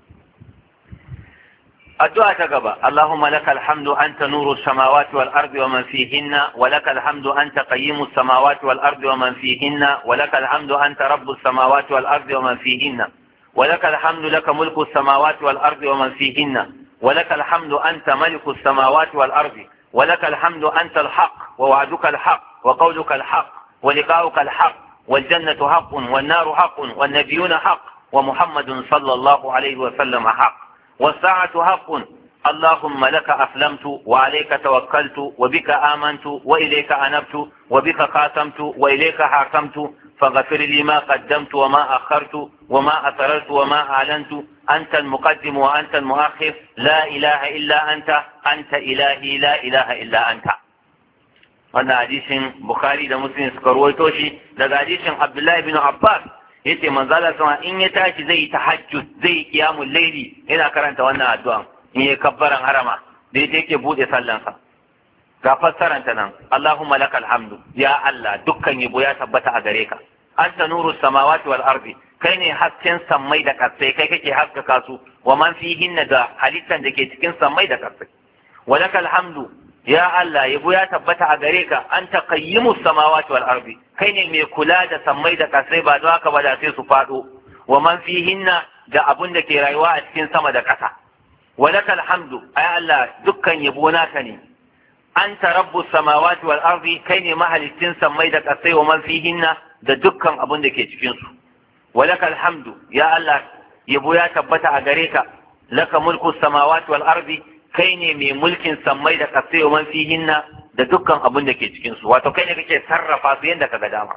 Addu'a ta gaba, Allahumma lakal hamdu anta nuru samawati wal ardi wa man fihinna, wa lakal hamdu anta qayyimu samawati wal ardi wa man fihinna, wa lakal hamdu anta rabbus samawati wal ardi wa man fihinna, wa lakal hamdu laka mulku samawati wal ardi wa man fihinna, wa lakal hamdu anta maliku samawati wal ardi, wa lakal hamdu anta al-haq wa wa'duka al-haq wa qawluka al-haq wa liqa'uka al-haq والجنة حق والنار حق والنبيون حق ومحمد صلى الله عليه وسلم حق والساعة حق. اللهم لك أسلمت وعليك توكلت وبك آمنت وإليك أنبت وبك خاتمت وإليك حاكمت فاغفر لي ما قدمت وما أخرت وما أسررت وما أعلنت أنت المقدم وأنت المؤخر لا إله إلا أنت أنت إلهي لا إله إلا أنت. wannan hadisin Bukhari da Muslim suka ruwaito shi daga hadisin Abdullah ibn Abbas, yace manzo Allah sama in ya tashi zai tahajjud, zai qiyamul layli, yana karanta wannan addu'a in ya kabbaran harama da yake bude sallansa. Ga fassaran ta nan, Allahumma lakal hamdu, ya Allah dukkan yabo ya tabbata a gare ka. Anta nuru samawati wal ardi, kai ne hasken sammai da kasai, kai kake haskaka su, wa man fihinna da halittan da ke cikin sammai da kasai. Wa lakal hamdu, ya Allah yabo ya tabbata a gare ka, anta qayyimus samawati wal ardi, kai ne mai kula da sammai da kasai, ba don haka ba da sai su fado, wa man fihinna da abun da ke rayuwa a cikin sama da kasa. Wa lakal hamdu, ay Allah dukkan yabo naka ne, anta rabbus samawati wal ardi, kai ne mahalicin sammai da kasai, wa man fihinna da dukkan abun da ke cikin su. Wa lakal hamdu, ya Allah yabo ya tabbata a gare ka, laka mulku samawati wal ardi, kai ne mai mulkin sammai da kasai, man fihinna da dukkan abin da ke cikin su, wato kai ne kake sarrafa su yadda kaga dama.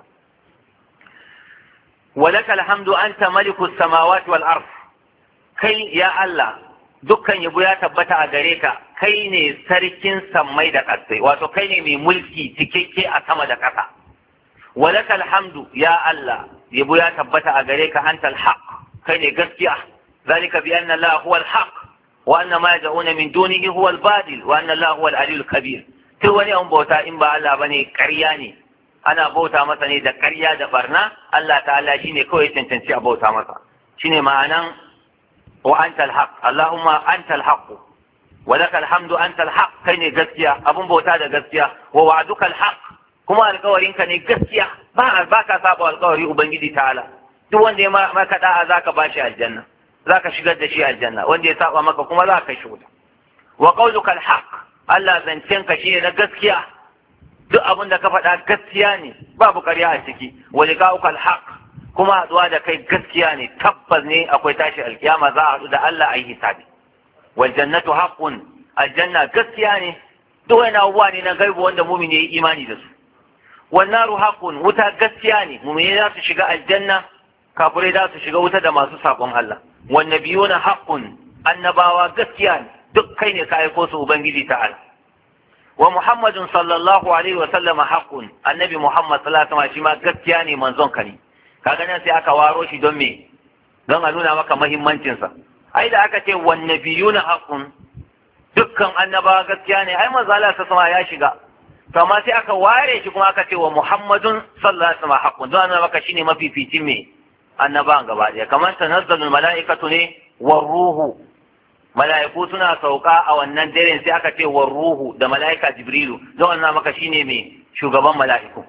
Walakal hamdu anta malikus samawati wal ard, kai ya Allah dukkan yabo ya tabbata a gare ka, kai ne sarkin sammai da kasai, wato kai ne mai mulki cikakke a sama da kasa. Walakal hamdu ya Allah yabo ya tabbata a gare ka, antal haq, kai ne gaskiya, zalika bi anna Allah huwa al-haq وأن ما يدعون من دونه هو الباطل وأن الله هو العلي الكبير. to wani an bauta in ba Allah bane ƙarya ne, ana bauta masa ne da ƙarya da barna. Allah ta'ala shine kawai cancanci a bauta masa, shine ma'anan wa antal haq, Allahumma antal haq wa lakal hamdu antal haq, kai ne gaskiya, abun bauta da gaskiya, wa wa'duka al haq, kuma alƙawarinka ne gaskiya, ba ba ka saba alƙawari ubangiji ta'ala. duk wanda ya maka da'a zaka bashi aljanna zaka shigar da shi aljanna wanda ya saba maka kuma zaka kai shi wuta wa qawluka alhaq Allah zancen ka shi na gaskiya duk abin da ka faɗa gaskiya ne babu ƙarya a ciki wa liqa'uka alhaq kuma haɗuwa da kai gaskiya ne tabbas ne akwai tashi alkiyama za a haɗu da Allah a yi hisabi wal jannatu haqqun aljanna gaskiya ne duk wani abubuwa ne na gaibu wanda mumini ya yi imani da su wan naru haqqun wuta gaskiya ne mumini za su shiga aljanna kafirai za su shiga wuta da masu sabon Allah wan nabiyuna haqqun annabawa gaskiya ne duk kai ne ka aiko su ubangiji ta'ala wa muhammadun sallallahu alaihi wa sallama haqqun annabi muhammad sallallahu alaihi wa sallam shi ma gaskiya ne manzon ka ne kaga nan sai aka waro shi don me don a nuna maka muhimmancin sa ai da aka ce wan nabiyuna haqqun dukkan annabawa gaskiya ne ai manzo Allah sallallahu ya shiga to amma sai aka ware shi kuma aka ce wa muhammadun sallallahu alaihi wa sallam haqqun don nuna maka shine mafificin me annabawan gaba daya kamar tanazzalul mala'ikatu ne war ruhu mala'iku suna sauka a wannan daren sai aka ce war ruhu da mala'ika jibrilu don nuna maka shine me shugaban mala'iku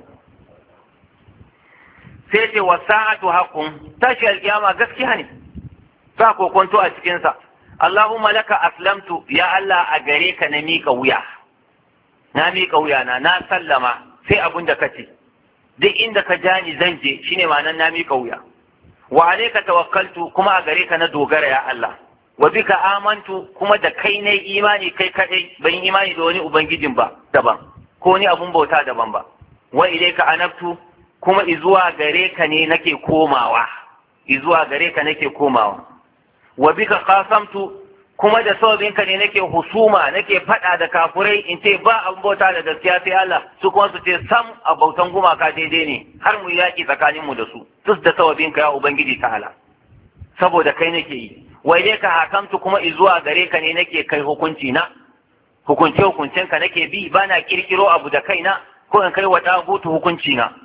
sai ce wa sa'atu haqqun tashi alkiyama gaskiya ne ba kokonto a cikin sa Allahumma laka aslamtu ya Allah a gare ka na mika wuya na mika wuya na na sallama sai abun da kace duk inda ka jani zan je shine ma'anar na mika wuya wa alayka tawakkaltu kuma a gare ka na dogara ya Allah wa bika amantu kuma da kai ne imani kai kadai ban imani da wani ubangijin ba daban ko ni abun bauta daban ba wa ilayka anabtu kuma izuwa gare ka ne nake komawa izuwa gare ka nake komawa wa bika qasamtu kuma da sababinka ne nake husuma nake fada da kafurai in ce ba abun bauta da gaskiya sai Allah su kuma su ce sam a bautan gumaka daidai ne har mu yaki tsakanin mu da su duk da sababinka ya ubangiji ta'ala saboda kai nake yi wai dai ka hakamtu kuma izuwa gare ka ne nake kai hukunci na hukunce hukuncenka nake bi bana kirkiro abu da kaina ko in kai wa dagutu hukunci na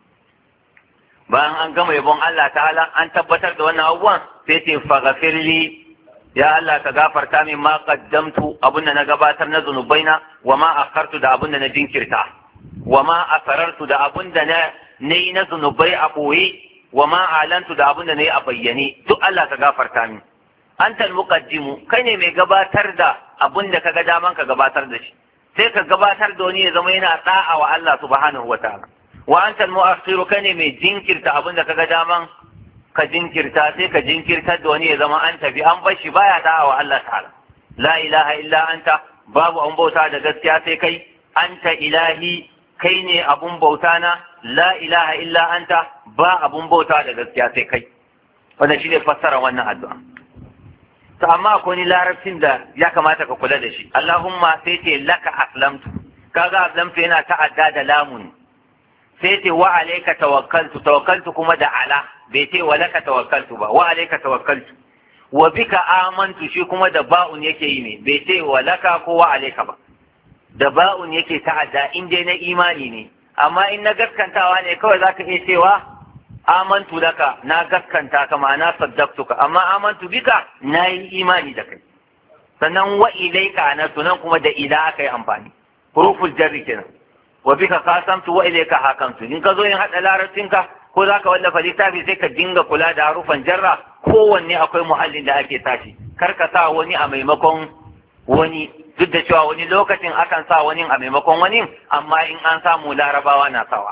bayan an gama yabon Allah ta'ala an tabbatar da wannan abubuwan sai ce faghfirli ya Allah ka gafarta min ma qaddamtu abunda na gabatar na zunubaina wa ma akhartu da abunda na jinkirta wa ma asarartu da abunda na nayi na zunubai a boye wa ma alantu da abunda nayi a bayyane duk Allah ka gafarta min antal muqaddimu kai ne mai gabatar da abunda kaga daman ka gabatar da shi sai ka gabatar da wani ya zama yana da'a wa Allah subhanahu wataala wa anta al-mu'akhiru kane mai jinkirta abin da kaga daman ka jinkirta sai ka jinkirtar da wani ya zama an tafi an bar shi baya da'a wa Allah ta'ala la ilaha illa anta babu an bauta da gaskiya sai kai anta ilahi kai ne abun bauta na la ilaha illa anta ba abun bauta da gaskiya sai kai wannan shine fassara wannan addu'a to amma akwai ni larabcin da ya kamata ka kula da shi Allahumma sai ce laka aslamtu kaga aslamtu yana ta'adda da lamun sai ce wa alayka tawakkaltu tawakkaltu kuma da ala bai ce wa laka tawakkaltu ba wa alayka tawakkaltu wa bika amantu shi kuma da ba'un yake yi ne bai ce wa laka ko wa alayka ba da ba'un yake ta'adda in dai na imani ne amma in na gaskantawa ne kawai zaka iya cewa amantu laka na gaskanta ka ma'ana saddaqtuka amma amantu bika na yi imani da kai sannan wa ilayka na sunan kuma da ila aka yi amfani huruful jarri kenan wa bika qasamtu wa ilayka hakamtu in ka zo yin hada larabcinka ko zaka wallafa littafi sai ka dinga kula da harufan jarra kowanne akwai muhallin da ake tashi kar ka sa wani a maimakon wani duk da cewa wani lokacin akan sa wani a maimakon wani amma in an samu larabawa na sawa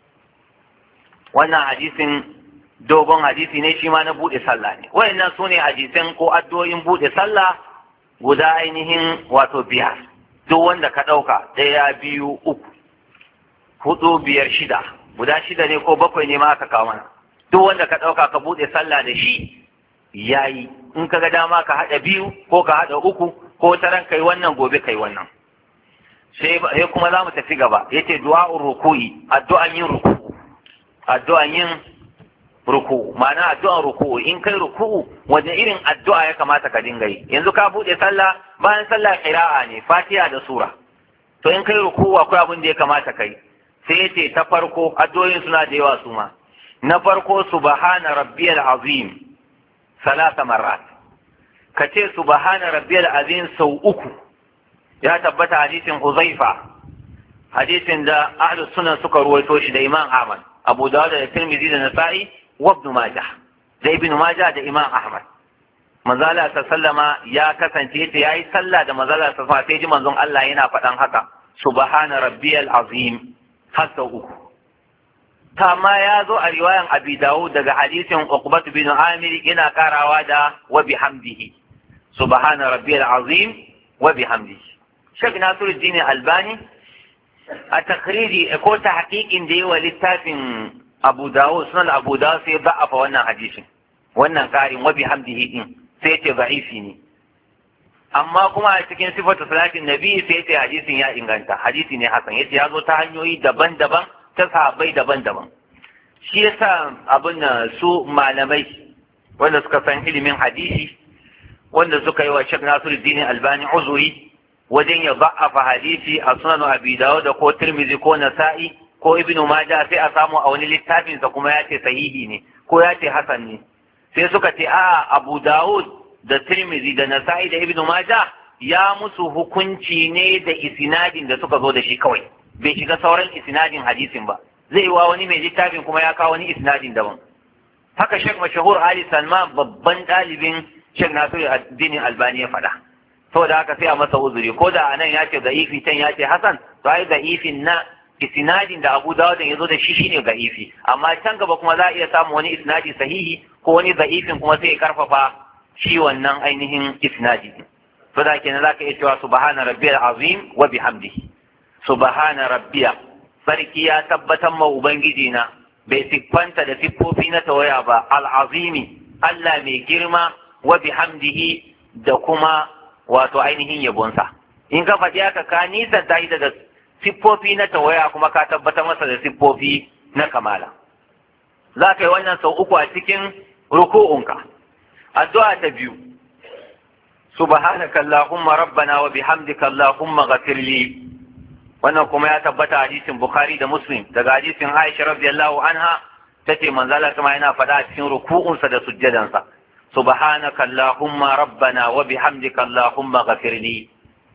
wannan hadisin dogon hadisi ne shi ma na bude sallah ne wayannan sune hadisin ko addu'o'in bude sallah guda ainihin wato biyar duk wanda ka dauka daya biyu uku hudu biyar shida guda shida ne ko bakwai ne ma aka kawo mana duk wanda ka ɗauka ka buɗe sallah da shi yayi in ka ga dama ka haɗa biyu ko ka haɗa uku ko taran kai wannan gobe kai wannan sai kuma za mu tafi gaba yace du'a'ur ruku'i addu'an yin ruku'u addu'an yin ruku'u ma'ana addu'an ruku'u in kai ruku'u wajen irin addu'a ya kamata ka dinga yi yanzu ka buɗe sallah bayan sallah qira'a ne fatiha da sura to in kai ruku'u akwai abin da ya kamata kai sai ce ta farko addu'o'in suna da yawa su ma na farko subhana rabbiyal azim salasa marrat ka ce subhana rabbiyal azim sau uku ya tabbata hadisin Huzaifa hadisin da ahlus sunan suka ruwaito shi da Imam Ahmad Abu Dawud da Tirmidhi da Nasa'i wa ibn majah da ibn majah da imam ahmad manzo Allah sallama ya kasance yace yayi sallah da manzo Allah sallama sai ji manzon Allah yana faɗan haka subhana rabbiyal azim har sau uku kama ya zo a riwayan abi dawud daga hadisin uqbat bin amir yana karawa da wa bihamdihi subhana rabbiyal azim wa bihamdihi Sheikh Nasiruddin Albani a takriri ko ta hakikin da yawa littafin Abu Dawud sunan Abu Dawud sai da'afa wannan hadisin wannan karin wa bihamdihi din sai ce da'ifi ne amma kuma a cikin sifatu salatin nabi sai ce hadisin ya inganta hadisi ne hasan yace ya zo ta hanyoyi daban-daban ta sahabbai daban-daban shi yasa abin su malamai wanda suka san ilimin hadisi wanda suka yi wa Sheikh Nasiruddin Albani uzuri wajen ya ba'afa hadisi a sunan Abi Dawud ko Tirmidhi ko Nasa'i ko Ibn Majah sai a samu a wani littafin sa kuma ya ce sahihi ne ko ya ce hasan ne sai suka ce a Abu Dawud da Tirmidhi da Nasa'i da Ibn Majah ya musu hukunci ne da isnadin da suka zo da shi kawai bai shiga sauran isnadin hadisin ba zai yi wa wani mai littafin kuma ya kawo wani isnadin daban haka Sheikh Mashhur Ali Salman babban dalibin Sheikh Nasiruddin Albani ya faɗa saboda haka sai a masa uzuri ko da anan ya ce da'ifi can ya ce hasan to ai da'ifin na isnadin da Abu Dawud ya zo da shi shine da'ifi amma can gaba kuma za a iya samun wani isnadi sahihi ko wani da'ifin kuma sai ya karfafa shi wannan ainihin isnadi to da kenan zaka iya cewa subhana rabbiyal azim wa bihamdihi subhana rabbiya sarki ya tabbatar ma ubangiji na bai siffanta da siffofi na tawaya ba al-azimi Allah mai girma wa bihamdihi da kuma wato ainihin yabonsa in ka faɗi haka ka nisan ta yi daga siffofi na tawaya kuma ka tabbatar masa da siffofi na kamala za ka yi wannan sau uku a cikin ruku'unka addu'a ta biyu subhanaka allahumma rabbana wa bihamdika allahumma ghafir li wannan kuma ya tabbata hadisin bukhari da muslim daga hadisin aisha radiyallahu anha tace manzo Allah kuma yana faɗa a cikin ruku'unsa da sujjadansa subhanaka allahumma rabbana wa bihamdika allahumma ghafir li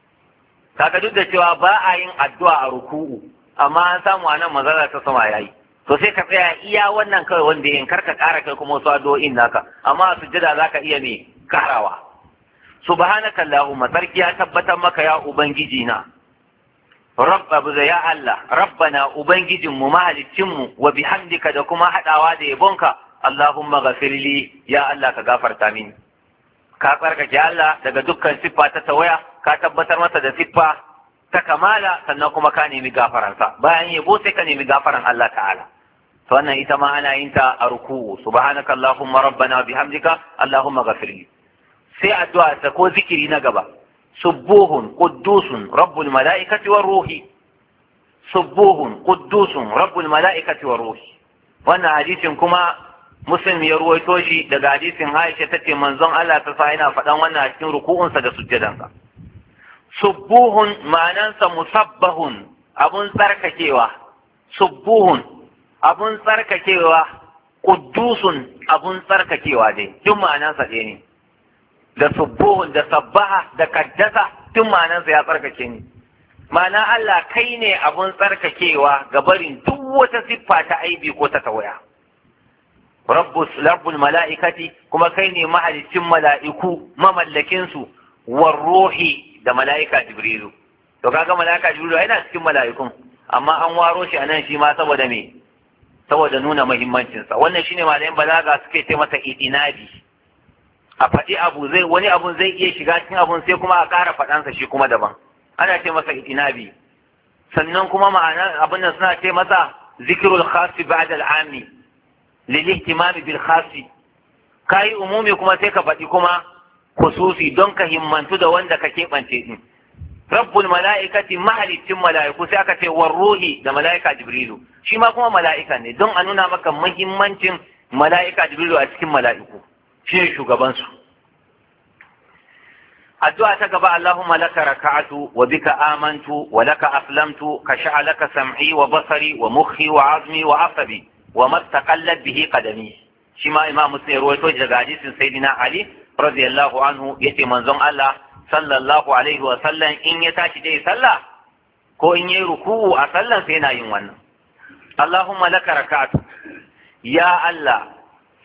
kaga duk da cewa ba a yin addu'a a ruku'u amma an samu anan manzala ta sama yayi to sai ka tsaya iya wannan kawai wanda yin karka kara kai kuma wasu addu'o'in naka amma a sujjada zaka iya me karawa subhanaka allahumma sarki ya tabbatar maka ya ubangiji na rabba ya Allah rabbana ubangijinmu mahaliccinmu wa bihamdika da kuma hadawa da yabonka Allahumma ghafirli ya Allah ka gafarta mini ka tsarkake Allah daga dukkan siffa ta tawaya ka tabbatar masa da siffa ta kamala sannan kuma ka nemi gafaransa bayan yabo sai ka nemi gafaran Allah ta'ala to wannan ita ma ana yin ta a ruku'u subhanaka allahumma rabbana bihamdika allahumma ghafirli sai addu'a ta ko zikiri na gaba subuhun quddusun rabbul malaikati war ruhi subuhun quddusun rabbul malaikati war ruhi wannan hadisin kuma Muslim ya ruwaito shi daga hadisin Aisha tace manzon Allah ta sa yana faɗan wannan a cikin ruku'unsa da sujjadansa. Subuhun ma'anansa musabbahun abun tsarkakewa. Subuhun abun tsarkakewa. Quddusun abun tsarkakewa dai. Duk ma'anansa ɗaya ne. Da subuhun da sabbaha da kaddasa duk ma'anansa ya tsarkake ni. Ma'ana Allah kai ne abun tsarkakewa ga barin duk wata siffa ta aibi ko ta tawaya. rabbus rabbul mala'ikati kuma kai ne mahalicin mala'iku mamallakin su war ruhi da mala'ika jibrilu to kaga mala'ika jibrilu yana cikin mala'ikun amma an waro shi anan shi ma saboda me saboda nuna muhimmancin sa wannan shine malamin balaga suke ce masa itinabi a faɗi abu zai wani abun zai iya shiga cikin abun sai kuma a ƙara faɗansa shi kuma daban ana ce masa itinabi sannan kuma ma'ana abin nan suna ce masa zikrul khas ba'da al-ami lil ihtimam bil khas kai umumi kuma sai ka faɗi kuma khususi don ka himmantu da wanda ka keɓance din rabbul mala'ikati mahalicin mala'iku sai aka ce war ruhi da mala'ika jibrilu shi ma kuma mala'ika ne don a nuna maka muhimmancin mala'ika jibrilu a cikin mala'iku shi ne shugaban su addu'a ta gaba Allahumma laka raka'atu wa bika amantu wa laka aslamtu ka sha'alaka sam'i wa basari wa mukhi wa azmi wa asabi wa mastaqallat bihi qadami shi ma imam muslim rawaito daga hadisin sayyidina ali radiyallahu anhu yace manzon Allah sallallahu alaihi wa sallam in ya tashi dai sallah ko in yayi ruku'u a sallan sai yana yin wannan Allahumma laka raka'atu ya Allah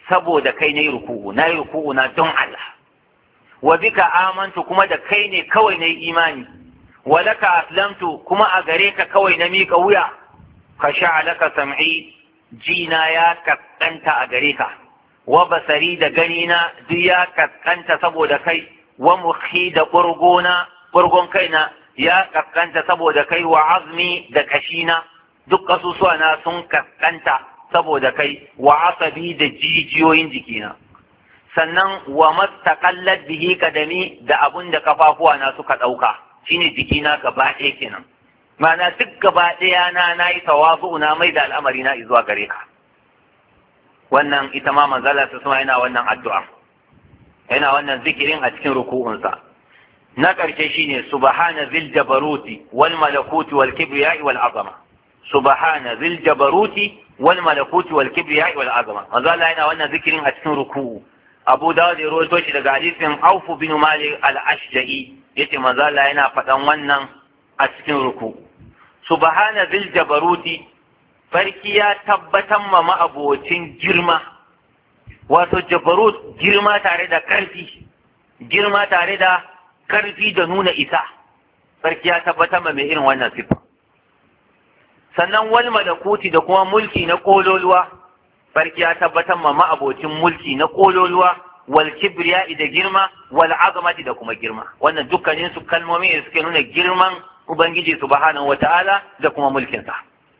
saboda kai nayi ruku'u nayi ruku'u na don Allah wa bika amantu kuma da kai ne kawai nayi imani wa laka aslamtu kuma a gare ka kawai na mika wuya khasha'a laka sam'i jina ya kaskanta a gare ka wa basari da ganina duk ya kaskanta saboda kai wa mukhi da burgona burgon kaina ya kaskanta saboda kai wa azmi da kashina duk kasusuwa na sun kaskanta saboda kai wa asabi da jijiyoyin jikina sannan wa mastaqallat bihi kadami da abun da kafafuwa na suka dauka shine jikina gaba ɗaya kenan ma'ana duk gaba ɗaya na nayi tawazu na mai da al'amari na zuwa gare ka wannan ita ma manzala ta suma yana wannan addu'a yana wannan zikirin a cikin ruku'unsa na ƙarshe shine subhana zil jabaruti wal malakuti wal kibriya'i wal azama subhana zil jabaruti wal malakuti wal kibriya'i wal azama manzala yana wannan zikirin a cikin ruku'u Abu Dawud ya rawaito shi daga hadisin Auf bin Malik al-Ashja'i yace manzala yana faɗan wannan a cikin ruku'u subhana zil jabaruti farki ya tabbatar ma ma'abocin girma wato jabarut girma tare da karfi girma tare da karfi da nuna isa farki ya tabbatar ma mai irin wannan sifa sannan wal malakuti da kuma mulki na kololuwa farki ya tabbatar ma ma'abocin mulki na kololuwa wal kibriya da girma wal azamati da kuma girma wannan dukkanin su kalmomi da suke nuna girman ubangiji subhanahu wataala da kuma mulkinsa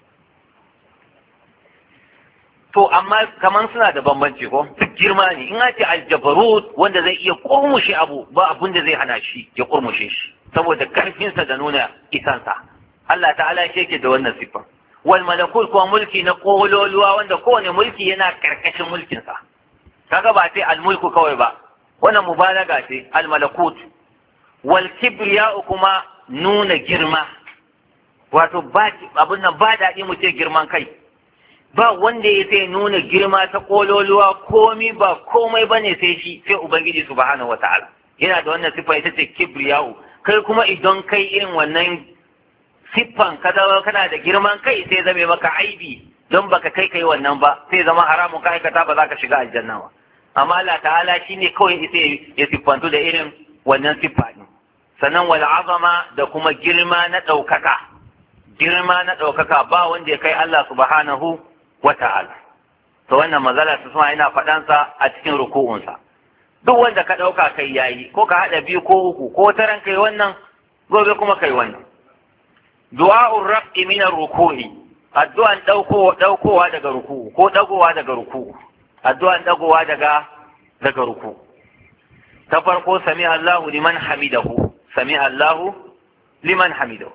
to amma kaman suna da bambanci ko duk girma ne in ake aljabarut wanda zai iya kurmushe abu ba abun da zai hana shi ya kurmushe shi saboda karfinsa da nuna isansa Allah ta'ala shi yake da wannan sifa wal malakut kuma mulki na kololuwa wanda kowane mulki yana karkashin mulkinsa kaga ba sai al mulku kawai ba wannan mubalaga ce al malakut wal kibriya kuma nuna girma wato ba abun nan ba daɗi mu ce girman kai ba wanda ya sai nuna girma ta kololuwa komi ba komai bane sai shi sai ubangiji subhanahu wataala yana da wannan sifa ita ce kibriya'u kai kuma idan kai irin wannan siffan ka zama kana da girman kai sai zame maka aibi don baka kai kai wannan ba sai zama haramun ka aikata ba za ka shiga aljanna ba amma Allah ta'ala shine kawai sai ya siffantu da irin wannan siffa din sannan wal azama da kuma girma na ɗaukaka girma na ɗaukaka ba wanda ya kai Allah subhanahu wata'ala to wannan mazala su suna yana faɗansa a cikin ruku'unsa duk wanda ka ɗauka kai yayi ko ka haɗa biyu ko uku ko taran kai wannan gobe kuma kai wannan du'a'ur raf'i min ar-ruku'i addu'an dauko daukowa daga ruku'u ko dagowa daga ruku'u addu'an dagowa daga daga ruku'u ta farko sami Allahu liman hamidahu sami Allahu liman hamidahu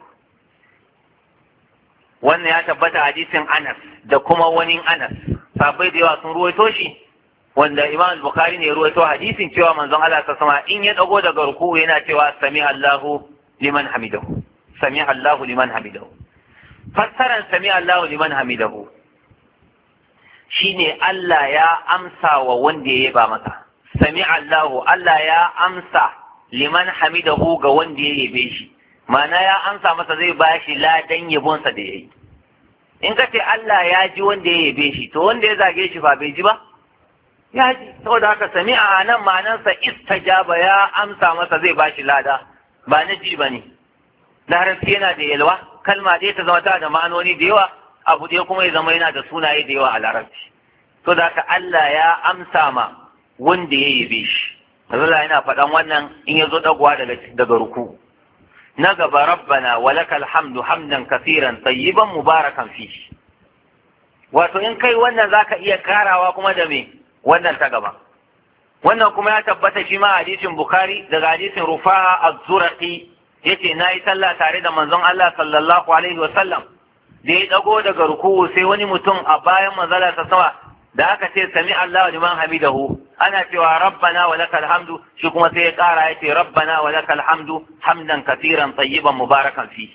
wannan ya tabbata hadisin Anas da kuma wani Anas sabai da yawa sun ruwaito shi wanda Imam Bukhari ne ya ruwaito hadisin cewa manzon Allah ta sama in ya dago daga ruku'u yana cewa sami Allahu liman hamidahu sami Allahu liman hamidahu fassaran sami Allahu liman hamidahu shine Allah ya amsa wa wanda ya yaba masa sami Allahu Allah ya amsa liman hamidahu ga wanda ya yabe shi ma'ana ya amsa masa zai bashi ladan yabonsa da yayi in ka ce Allah ya ji wanda ya yabe shi to wanda ya zage shi ba bai ji ba ya ji saboda haka sami'a nan ma'anarsa istajaba ya amsa masa zai bashi lada ba na ji bane larabci yana da yalwa kalma ɗaya ta zama ta da ma'anoni da yawa abu ɗaya kuma ya zama yana da sunaye da yawa a larabci to da haka Allah ya amsa ma wanda ya yabe shi Allah yana faɗan wannan in ya zo ɗagowa daga daga ruku na gaba rabbana wa lakal hamdu hamdan kaseeran tayyiban mubarakan fi wato in kai wannan zaka iya karawa kuma da me wannan ta gaba wannan kuma ya tabbata shi ma hadisin Bukhari daga hadisin Rufa'a az-Zurqi yace nayi sallah tare da manzon Allah sallallahu alaihi wa sallam da ya dago daga ruku'u sai wani mutum a bayan manzala ta sama da aka ce sami Allahu liman hamidahu ana cewa rabbana wa lakal hamdu shi kuma sai ya kara yace rabbana wa lakal hamdu hamdan katiran tayyiban mubarakan fi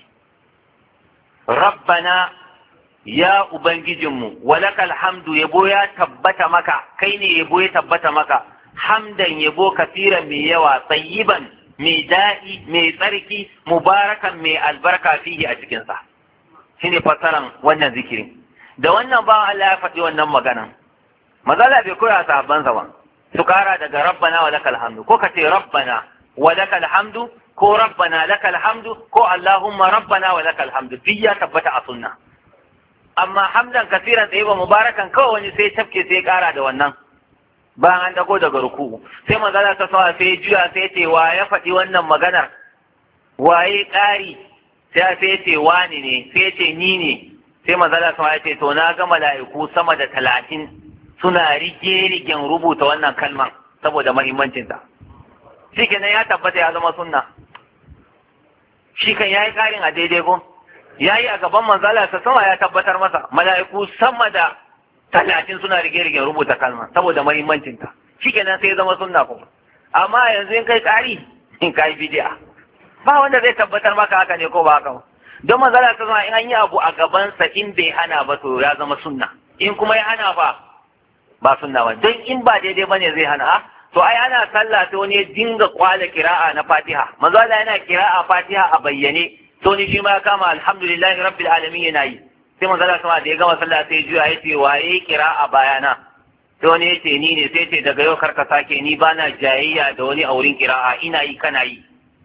rabbana ya ubangijinmu wa lakal hamdu yabo ya tabbata maka kai ne yabo ya tabbata maka hamdan yabo katiran mai yawa tayyiban mai daɗi mai tsarki mubarakan mai albarka fihi a cikinsa shine fasaran wannan zikirin da wannan ba Allah ya faɗi wannan maganan mazala bai koya sahabbansa ba su kara daga rabbana wa lakal hamdu ko kace rabbana wa lakal hamdu ko rabbana lakal hamdu ko allahumma rabbana wa lakal hamdu duk ya tabbata a sunna amma hamdan kasiran tsayiba mubarakan kawai wani sai tafke sai kara da wannan bayan an dago daga ruku'u sai manzala ta sawa sai juya sai ce wa ya faɗi wannan maganar waye ƙari sai sai ce wani ne sai ce ni ne sai manzala ta ya ce to na ga mala'iku sama da talatin suna rige-rigen rubuta wannan kalman saboda mahimmancinta shi kenan ya tabbata ya zama sunna shi kan yayi ƙarin a daidai ko yayi a gaban manzala ta sama ya tabbatar masa mala'iku sama da talatin suna rige-rigen rubuta kalman saboda mahimmancinta shi kenan sai ya zama sunna kuma amma yanzu in kai ƙari in kai bid'a ba wanda zai tabbatar maka haka ne ko ba haka ba don manzala ta sama in an yi abu a gabansa in bai hana ba to ya zama sunna in kuma ya hana ba ba sunna ba don in ba daidai bane zai hana to ai ana sallah sai wani ya dinga kwala kira'a na Fatiha manzo Allah yana kira'a Fatiha a bayyane to ni shi ma ya kama alhamdulillahi rabbil alamin yana yi sai manzo Allah sama da ya gama sallah sai juya ya ce waye kira'a bayana sai wani ya ce ni ne sai ce daga yau karka sake ni bana jayayya da wani a wurin kira'a ina yi kana yi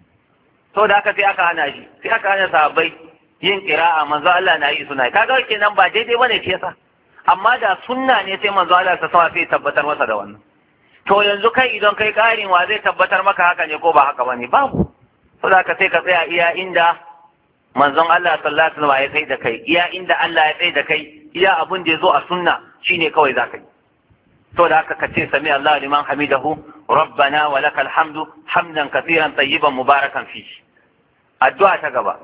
to da haka sai aka hana shi sai aka hana sahabbai yin kira'a manzo Allah na yi suna kaga kenan ba daidai bane ce yasa amma da sunna ne sai manzo Allah ta sama sai tabbatar masa da wannan to yanzu kai idan kai karin wa zai tabbatar maka haka ne ko ba haka bane babu to da ka sai ka tsaya iya inda manzon Allah sallallahu alaihi wasallam ya tsaya da kai iya inda Allah ya tsaya da kai iya abun da yazo a sunna shine kawai zaka yi to da haka kace sami Allah liman hamidahu rabbana wa lakal hamdu hamdan katiran tayyiban mubarakan fi addu'a ta gaba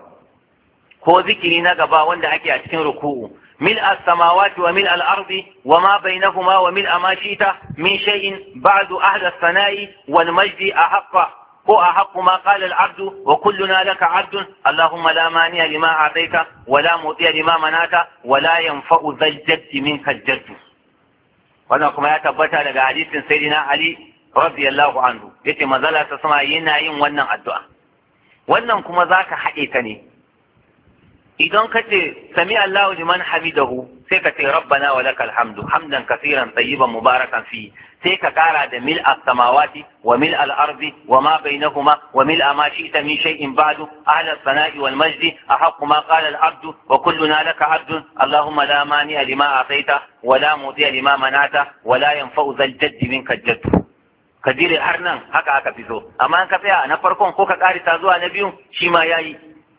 ko zikiri na gaba wanda ake a cikin ruku'u ملء السماوات وملء الأرض وما بينهما وملء ما شئت من شيء بعد أهل الثناء والمجد أحق هو أحق ما قال العبد وكلنا لك عبد اللهم لا مانع لما أعطيت ولا مطيع لما منعت ولا ينفع ذا الجد منك الجد wannan kuma ya tabbata daga hadisin sayyidina Ali radiyallahu anhu yace manzala ta sama yana yin wannan addu'a wannan kuma zaka haɗe ta ne idan ka ce sami Allahu liman hamidahu sai ka ce rabbana wa lakal hamdu hamdan kaseeran tayyiban mubarakan fi sai ka kara da mil as-samawati wa mil al-ardi wa ma bainahuma wa mil ma shi'ta min shay'in ba'du ahla as-sana'i wal majdi ahaqqu ma qala al-'abdu wa kulluna laka 'abdun allahumma la mani'a lima a'tayta wa la mudi'a lima mana'ta wa la yanfa'u dhal jaddi minka al-jadd kadire har nan haka aka fi so amma an ka tsaya na farkon ko ka karita zuwa na biyu shi ma yayi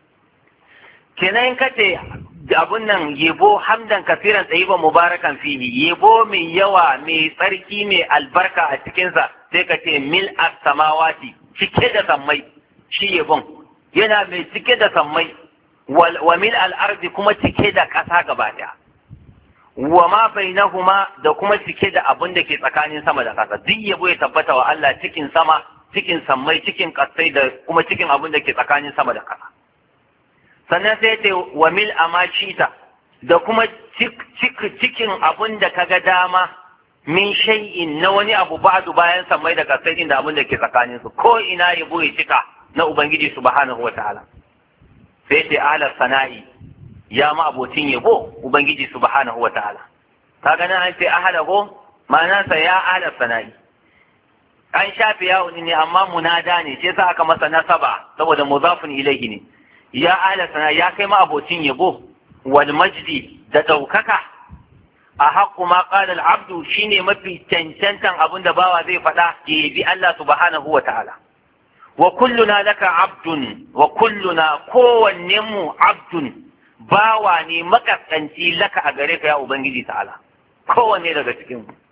kenan kace abun nan yebo hamdan kafiran tsayiban mubarakan fihi yebo mai yawa mai tsarki mai albarka a cikinsa sai ka ce mil as-samawati cike da sammai shi yebon yana mai cike da sammai wa mil al-ardi kuma cike da ƙasa gaba daya wa ma bainahuma da kuma cike da abun da ke tsakanin sama da ƙasa duk yabo ya tabbata wa Allah cikin sama cikin sammai cikin ƙasai da kuma cikin abun da ke tsakanin sama da ƙasa sannan sai ce wa mil amashita da kuma cikin abun da kaga dama min shay'in na wani abu ba'du bayan samai da kasai da abun da ke tsakanin su ko ina yabo ya cika na ubangiji subhanahu wataala sai ce ala sana'i ya ma abocin yabo ubangiji subhanahu wataala kaga nan an ce ahlahu ma'anarsa ya ala sana'i an shafe yawon ne amma munada ne sai sa aka masa nasaba saboda mudafun ilaihi ne ya ala sana ya kai ma abocin yabo wal majdi da daukaka a haqqu ma qala al abdu shine mafi cancantan abinda bawa zai faɗa ya bi Allah subhanahu wa ta'ala wa kulluna laka abdun wa kulluna kowanne mu abdun bawa ne makaskanci laka a gare ka ya ubangiji ta'ala kowanne daga cikin mu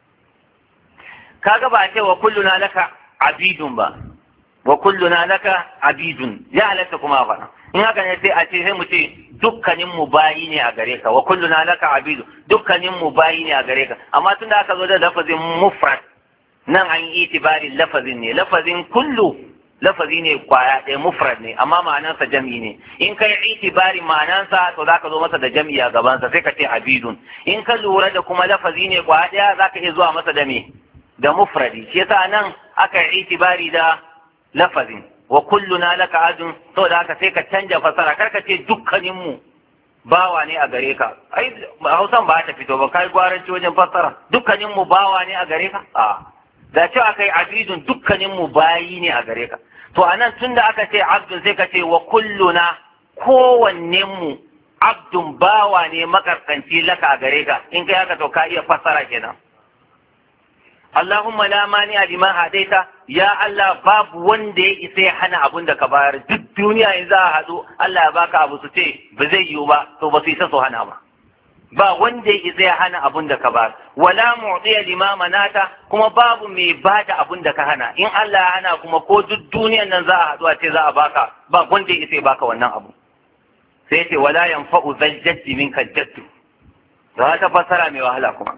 kaga ba ce wa kulluna laka abidun ba wa kulluna laka abidun ya halatta kuma fa in haka ne sai a ce sai mu ce dukkanin mu bayi ne a gare ka wa kulluna laka abidu dukkanin mu bayi ne a gare ka amma tunda aka zo da lafazin mufrad nan an yi itibari lafazin ne lafazin kullu lafazi ne kwaya ɗaya mufrad ne amma ma'anansa jam'i ne in kai itibari ma'anansa to zaka zo masa da jam'i a gabansa sai ka ce abidun in ka lura da kuma lafazi ne kwaya ɗaya zaka iya zuwa masa da me da mufradi shi yasa nan aka yi itibari da lafazin wa kulluna laka adun saboda haka sai ka canja fasara karka ce dukkanin mu bawa ne a gare ka. Ai Hausan ba ta fito ba, kai gwaranci wajen fassara. Dukkanin mu bawa ne a gare ka? A da cewa akai abidun, dukkanin mu bayi ne a gare ka. To anan tunda aka ce abdun sai ka ce wa kulluna, kowannen mu abdun bawa ne makarkanci laka a gare ka. In kai haka to ka iya fassara kenan. Allahumma la mani a lima hadaita, ya Allah babu wanda ya isa ya hana abun da ka bayar. Duk duniya in za a haɗu Allah ya baka abu su ce ba zai yiwu ba, to ba su isa su hana ba. Ba wanda ya isa ya hana abun da ka bayar. Wala mu'tiya lima manata, kuma babu mai bada abun da ka hana. In Allah ya hana kuma ko duk duniyan nan za a haɗu a ce za a baka, ba wanda ya isa ya baka wannan abu. Sai ce wala yanfa'u zal jaddi minka jaddu. Za ta fassara mai wahala kuma.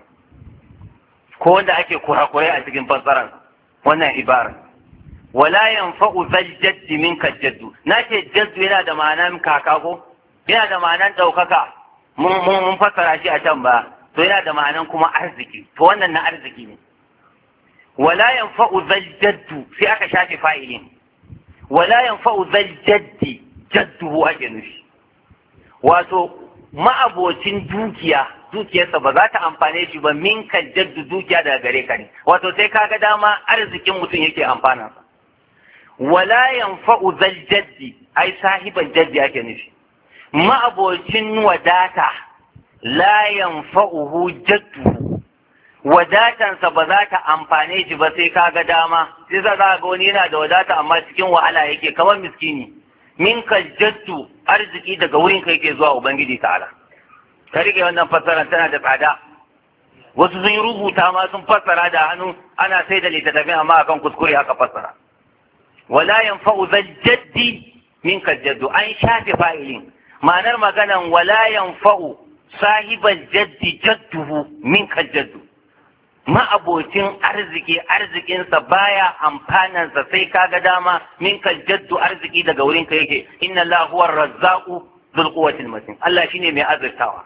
Ko wanda ake kurakurai a cikin fassarar wannan ibara. Wala yanfa'u zal jaddi minka jaddu. Nace jaddu yana da ma'anan kaka ko? Yana da ma'anan daukaka. Mun mun fassara shi a can ba. To yana da ma'anan kuma arziki. To wannan na arziki ne. Wala yanfa'u zal jaddu sai aka shafe fa'ilin. Wala yanfa'u zal jaddi jadduhu ake nufi. Wato ma'abocin dukiya, dukiyarsa ba za ta amfane shi ba min kan jaddu dukiya daga gare ka ne. Wato sai kaga dama arzikin mutum yake amfana sa. Wala yanfa'u zal jaddi, ai sahiban jaddi ake nufi. Ma'abocin wadata la yanfa'uhu jadduhu, wadatansa ba za ta amfane shi ba sai kaga dama. Sai za ga wani yana da wadata amma cikin wahala yake kamar miskini. Min kan jaddu, arziki daga wurin kai ke zuwa Ubangiji ta'ala. Ka rike wannan fassara tana da tsada. Wasu sun yi rubuta ma sun fassara da hannu, ana sai da littattafin amma akan kuskure aka fassara. Wala yanfa'u zal jaddi min kan jaddu, an shafe fa'ilin. Ma'anar maganan wala yanfa'u sahibal jaddi jadduhu min kan jaddu. Ma'abocin arziki, arzikinsa baya amfanansa sai kaga dama min kan jaddu, arziki daga wurin ka yake. Inna Allah huwa razzaqu dhul quwwatil matin. Allah shine mai azurtawa.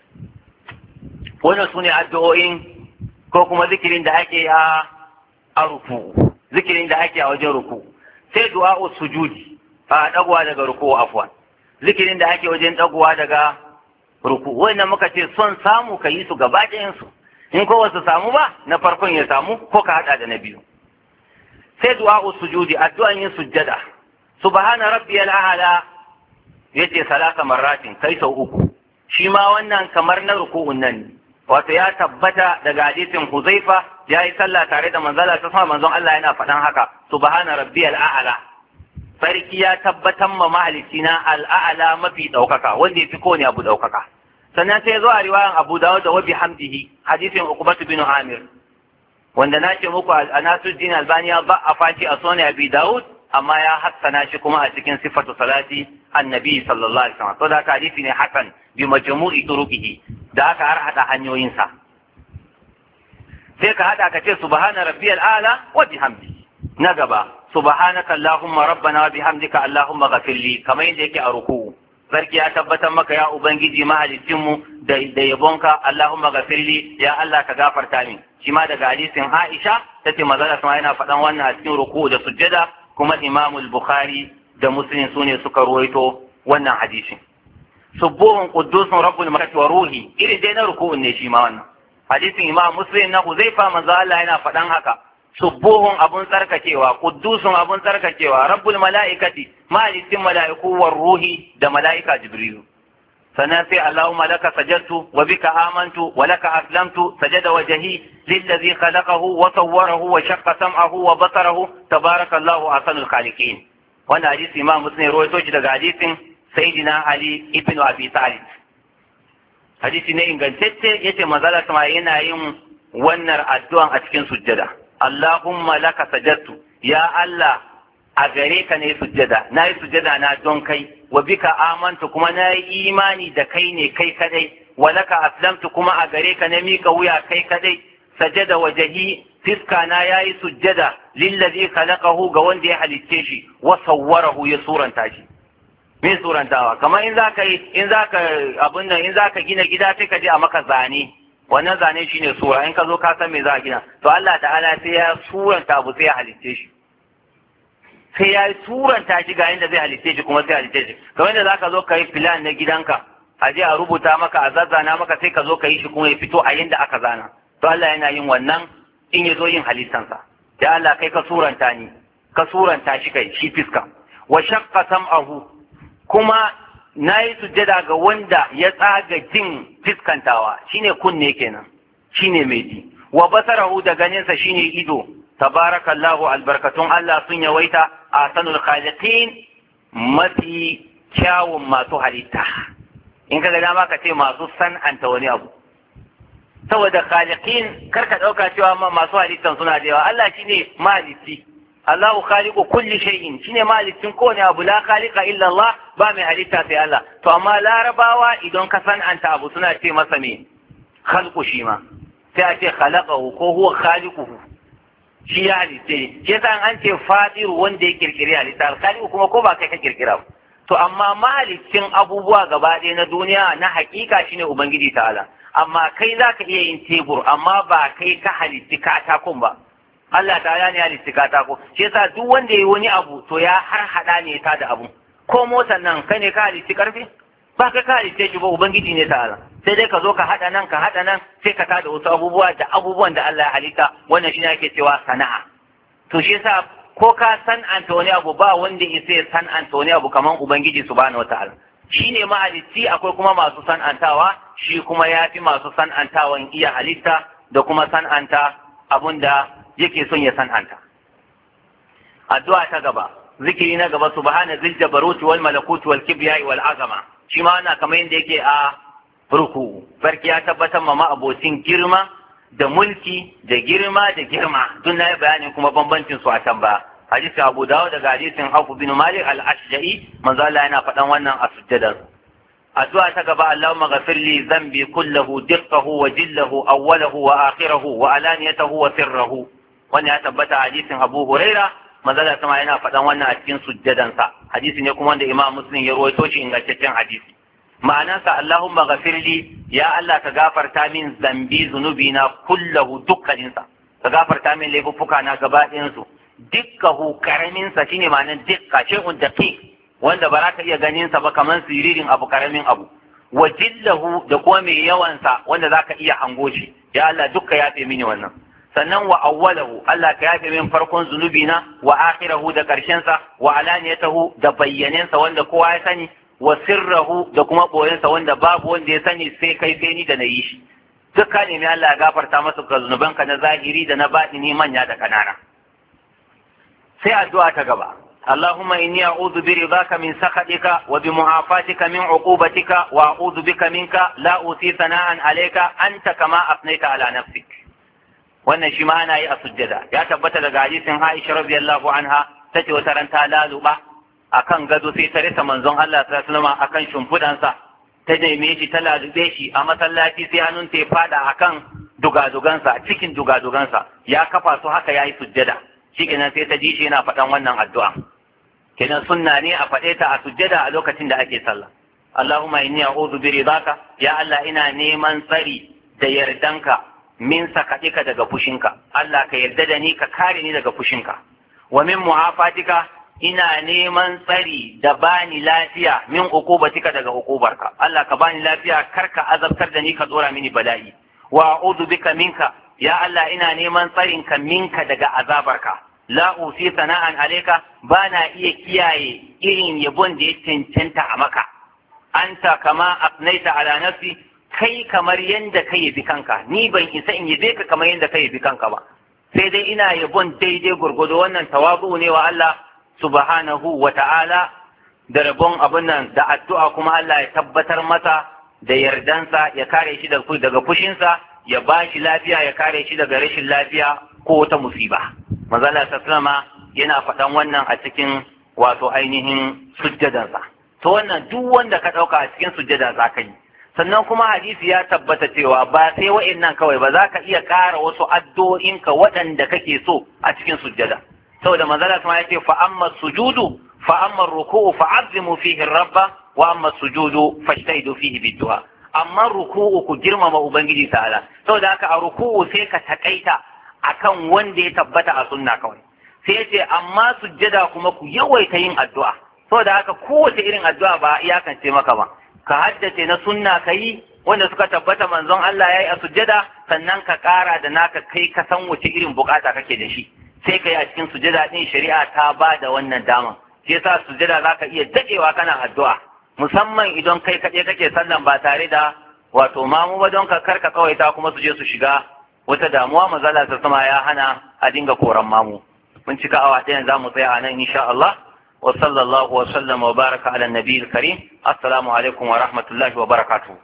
Wannan sune addu'o'in ko kuma zikirin da ake a a ruku, zikirin da ake a wajen ruku. Sai du'a'u sujudi, a dagwa daga ruku afwan. Zikirin da ake wajen dagwa daga ruku. Wannan muka ce son samu ka yi su gaba ɗayan su. In ko wasu samu ba, na farkon ya samu ko ka hada da na biyu. Sai du'a'u sujudi, addu'an yin sujjada. Subhana rabbiyal a'la, yace salasa marratin, kai sau uku. Shi ma wannan kamar na ruku'un nan. Wato ya tabbata daga hadisin Huzaifa, ya yi sallah tare da manzala ta sama, manzon Allah yana faɗan haka. Subhana rabbiyal a'la. Sarki ya tabbatar ma mahalicina al'a'la mafi ɗaukaka, wanda ya fi kowane abu ɗaukaka. Sannan sai zo a riwayan Abu Dawud da wa bihamdihi, hadisin Uqbah bin Amir, wanda na ce muku a Nasiruddin Albani ya ba a fashi a sunan Abi Dawud, amma ya hassana shi kuma a cikin sifatu salati annabi sallallahu alaihi wasallam. To da hadisi ne hasan bi majmu'i turuqihi, da aka har hada hanyoyinsa. Sai ka hada ka ce subhana rabbiyal a'la wa bihamdihi. Na gaba subhanaka allahumma rabbana wa bihamdika allahumma ghafirli, kamar yadda yake a ruku'u. Sarki ya tabbatar maka ya Ubangiji mahalicinmu da yabonka, Allahumma gafirli, ya Allah ka gafarta min. Shi ma daga hadisin Aisha ta ce maza sama yana faɗan wannan a cikin ruku da sujjada, kuma Imamul Bukhari da Muslim su ne suka ruwaito wannan hadisin. Subuhun quddusun rabbul malaikati wa ruhi, irin dai na ruku'un ne shi ma wannan. Hadisin Imam Muslim na Huzaifa manzo Allah yana faɗan haka. Subuhun abun tsarkakewa, quddusun abun tsarkakewa, rabbul mala'ikati, malikin mala'iku war ruhi da mala'ika Jibrilu. Sannan sai Allahumma laka sajadtu wa bika amantu wa laka aslamtu, sajada wajhi lillazi khalaqahu wa sawwarahu wa shaqqa sam'ahu wa basarahu, tabarakallahu ahsanul khaliqin. Wannan hadisi Imam Muslim rawaito shi daga hadisin Sayyidina Ali ibn Abi Talib. Hadisi ne ingantacce, yace manzo Allah yana yin wannan addu'an a cikin sujjada. Allahumma laka sajadtu, ya Allah a gare ka ne sujjada, na yi sujjada na don kai, wa bika amantu kuma na yi imani da kai ne kai kadai, wa laka aslamtu kuma a gare ka na mika wuya kai kadai, sajada wajahi fiska na yayi sujjada lillazi khalaqahu ga wanda ya halicce shi, wa sawwarahu ya suranta shi. Me surantawa? Kamar in zaka yi in zaka abun nan in zaka gina gida sai ka je a maka zane. Wannan zane shine sura, in ka zo ka san me za a gina. To Allah ta'ala sai ya suranta abu sai ya halicce shi. Sai ya suranta shi ga inda zai halicce shi kuma sai ya halicce shi. Kamar yadda zaka zo ka yi plan na gidanka, a je a rubuta maka a zazzana maka sai ka zo ka yi shi kuma ya fito a yanda aka zana to Allah yana yin wannan in ya zo yin halittansa ya Allah kai ka suranta ni ka suranta shi kai shi fiska wa shaqqa sam'ahu kuma nayi sujjada ga wanda ya tsaga jin fiskantawa shine kunne kenan shine mai ji wa basarahu da ganinsa shine ido tabarakallahu albarkatun Allah sun yawaita ahsanul khaliqin mafi kyawun masu halitta in ka ga dama ka ce masu san'anta wani abu saboda khaliqin karka dauka cewa masu halittan suna da yawa Allah shine maliki Allahu khaliqu kulli shay'in shine malikin kowane abu la khaliqa illa Allah ba mai halitta sai Allah to amma larabawa idan ka san'anta abu suna ce masa me khalqu shi ma sai a ce khalaqahu ko huwa khaliquhu shi ya halitta shi yasa an ce fadiru wanda ya kirkiri halitta khaliqu kuma ko ba kai ka kirkira ba to amma mahalicin abubuwa gaba ɗaya na duniya na hakika shine ubangiji ta'ala amma kai zaka iya yin tebur amma ba kai ka halitti katakon ba Allah ta'ala ne halitti katako shi yasa duk wanda yayi wani abu to ya har hada ne ta da abu ko motar nan kai ne ka halitti karfi ba kai ka halitte shi ba ubangiji ne ta'ala sai dai ka zo ka hada nan ka hada nan sai ka tada wasu abubuwa da abubuwan da Allah ya halitta wannan shine ake cewa sana'a to shi yasa ko ka san'anta wani abu ba wanda isa ya san'anta wani abu kaman ubangiji subhanahu wataala shine mahalicci akwai kuma masu san'antawa shi kuma ya fi masu san'antawan iya halitta da kuma san'anta abun da yake son ya san'anta addu'a ta gaba zikiri na gaba subhana zil jabaruti wal malakuti wal kibriya wal azama shi ma ana kamar yadda yake a ruku farki ya tabbatar ma abocin girma da mulki da girma da girma duk na yi bayanin kuma bambancin su a can ba hadisi Abu Dawud daga hadisin Auf bin Malik al-Ashja'i manzo Allah yana faɗan wannan a sujjadar addu'a ta gaba Allahumma ghafir li dhanbi kullahu diqqahu wa jillahu awwalahu wa akhirahu wa alaniyatahu wa sirrahu wannan ya tabbata hadisin Abu Huraira manzo Allah sama yana faɗan wannan a cikin sujjadansa hadisi ne kuma wanda Imam Muslim ya rawaito shi ingantaccen hadisi ma'anarsa Allahumma ghafirli ya Allah ka gafarta min zambi zunubina kullahu dukkaninsa ka gafarta min laifuffuka na gaba ɗayansu dukkahu karamin sa shine ma'anar dukka shay'un daqiq wanda ba za ka iya ganin sa ba kamar siririn abu karamin abu wa jillahu da kuma mai yawan sa wanda za ka iya hango shi ya Allah dukka yafe mini wannan sannan wa awwalahu Allah ka yafe min farkon zunubina wa akhirahu da karshen sa wa alaniyatahu da bayyanensa wanda kowa ya sani wa sirrahu da kuma boyensa wanda babu wanda ya sani sai kai sai ni da na yi shi duka ne mai Allah ya gafarta masa ga zunubanka na zahiri da na baɗini manya da kanana sai addu'a ta gaba Allahumma inni a'udhu bi ridaka min sakhatika wa bi mu'afatika min uqubatika wa a'udhu bika minka la usi sana'an alayka anta kama afnaita ala nafsik wannan shi ma ana yi a sujjada ya tabbata daga hadisin Aisha radiyallahu anha tace wata ran ta laluba akan gado sai ta rasa manzon Allah sallallahu alaihi wasallam akan shimfidansa ta neme shi ta lalube shi a masallaci sai hannun ta ya fada akan dugadugansa cikin dugadugansa ya kafa su haka yayi sujjada shikenan sai ta ji shi yana faɗan wannan addu'a kenan sunna ne a faɗe ta a sujjada a lokacin da ake sallah Allahumma inni a'udhu bi ridaka ya Allah ina neman tsari da yardanka min sakatika daga fushinka Allah ka yarda da ni ka kare ni daga fushinka wa min mu'afatika ina neman tsari da bani lafiya min uqubatika daga uqubarka Allah ka bani lafiya karka azabtar da ni ka dora mini bala'i wa a'udhu bika minka ya Allah ina neman tsarin ka minka daga azabarka la usi sana'an alayka bana iya kiyaye irin yabon da ya cancanta a maka anta kama afnaita ala nafsi kai kamar yanda ka yabi kanka ni ban isa in yabe ka kamar yanda ka yabi kanka ba sai dai ina yabon daidai gurgudo wannan tawabu ne wa Allah subhanahu wa ta'ala da rabon abin nan da addu'a kuma Allah ya tabbatar masa da yardansa ya kare shi daga fushinsa ya ba shi lafiya ya kare shi daga rashin lafiya ko wata musiba. Manzala sallama yana faɗan wannan a cikin wato ainihin sujjadansa. To wannan duk wanda ka ɗauka a cikin sujjada za ka yi. Sannan kuma hadisi ya tabbata cewa ba sai wa'innan kawai ba za ka iya ƙara wasu addu'o'inka waɗanda kake so a cikin sujjada. saboda manzala kuma ya ce fa amma sujudu fa amma ruku'u fa azimu fihi rabba wa amma sujudu fajtahidu fihi biddu'a amma ruku'u ku girmama ubangiji ta'ala saboda haka a ruku'u sai ka takaita akan wanda ya tabbata a sunna kawai sai ya ce amma sujjada kuma ku yawaita yin addu'a saboda haka kowace irin addu'a ba iyakance maka ba ka haddace na sunna kai wanda suka tabbata manzon Allah yayi a sujjada sannan ka ƙara da naka kai ka san wace irin bukata kake da shi sai kai a cikin sujjada din shari'a ta ba da wannan daman shi yasa sujjada zaka iya dadewa kana addu'a musamman idan kai kaɗai kake sallan ba tare da wato mamu ba don ka karka kawai ta kuma su je su shiga wata damuwa mazala ta sama ya hana a dinga koran mamu mun cika awa ɗayan za mu tsaya a nan insha Allah wa sallallahu wa sallama wa baraka ala nabiyil karim assalamu alaikum wa rahmatullahi wa barakatuh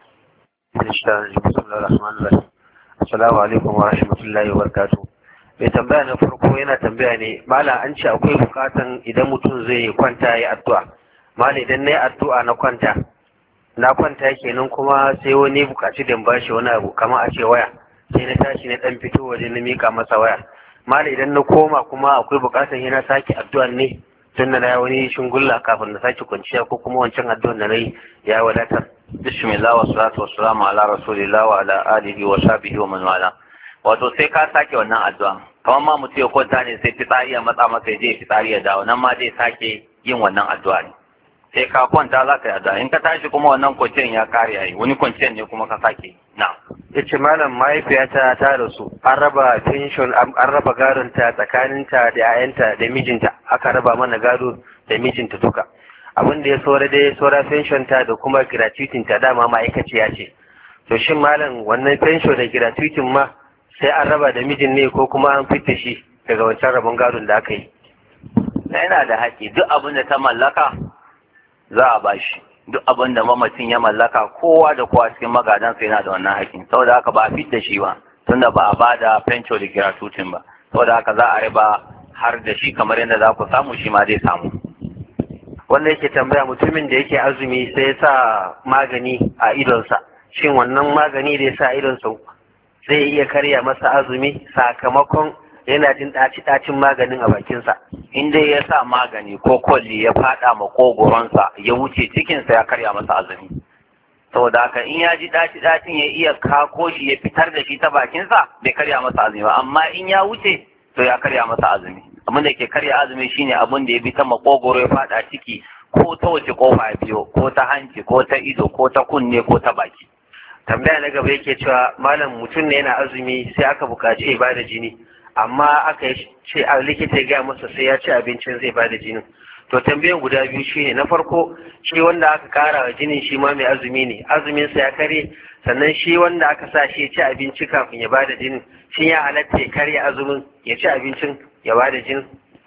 assalamu alaikum wa rahmatullahi wa barakatuh mai tambaya na farko yana tambaya ne mala an ce akwai bukatan idan mutum zai kwanta ya addu'a mala idan na yi addu'a na kwanta na kwanta kenan kuma sai wani bukaci da bashi wani abu kamar a ce waya sai na tashi na dan fito waje na mika masa waya mala idan na koma kuma akwai bukatan yana sake addu'a ne tun da na wani shingulla kafin na sake kwanciya ko kuma wancan addu'an da na yi ya wadatar. Bismillah wa salatu wa salamu ala rasulillah wa ala alihi wa sahbihi wa man wala. Wato sai ka sake wannan addu'a kamar ma mutum ya kwanta ne sai fitsari ya matsa masa ya je fitsari ya dawo nan ma zai sake yin wannan addu'a ne sai ka kwanta za ka yi addu'a in ka tashi kuma wannan kwanciyar ya kare yayi wani kwanciyar ne kuma ka sake na yace malam mahaifiyata ta rasu an raba pension an raba gadon ta tsakaninta da 'ya'yanta da mijinta aka raba mana gado da mijinta duka abin da ya saura dai saura pension ta da kuma gratuity ta dama ma'aikaciya ce to shin malam wannan pension da gratuity ma sai an raba da mijin ne ko kuma an fitta shi daga wancan rabon gadon da aka yi yana da haƙƙi duk abin da ta mallaka za a bashi duk abin da mamacin ya mallaka kowa da kowa cikin magadansa yana da wannan haƙƙin saboda haka ba a fitta shi ba tunda ba a ba da pension da gratuity ba saboda haka za a riba har da shi kamar yadda za ku samu shi ma zai samu wanda yake tambaya mutumin da yake azumi sai ya sa magani a idonsa shin wannan magani da ya sa idonsa zai iya karya masa azumi sakamakon yana jin ɗaci-ɗacin maganin a bakinsa in dai ya sa magani ko kwalli ya faɗa makogoronsa ya wuce cikinsa ya karya masa azumi saboda haka in ya ji ɗaci-ɗacin ya iya kako shi ya fitar da shi ta bakinsa bai karya masa azumi ba amma in ya wuce to ya karya masa azumi abin da ke karya azumi shine abin da ya bi ta makogoro ya faɗa ciki ko ta wace kofa biyo ko ta hanci ko ta ido ko ta kunne ko ta baki tambaya na gaba yake cewa malam mutum ne yana azumi sai aka buƙaci ya bada jini amma aka ce a likita ya gaya masa sai ya ci abincin zai bada jinin to tambayan guda biyu shine na farko shi wanda aka kara wa jinin shi ma mai azumi ne azumin sa ya kare sannan shi wanda aka sa shi ya ci abinci kafin ya bada jinin shi ya halatta ya karya azumin ya ci abincin ya bada jinin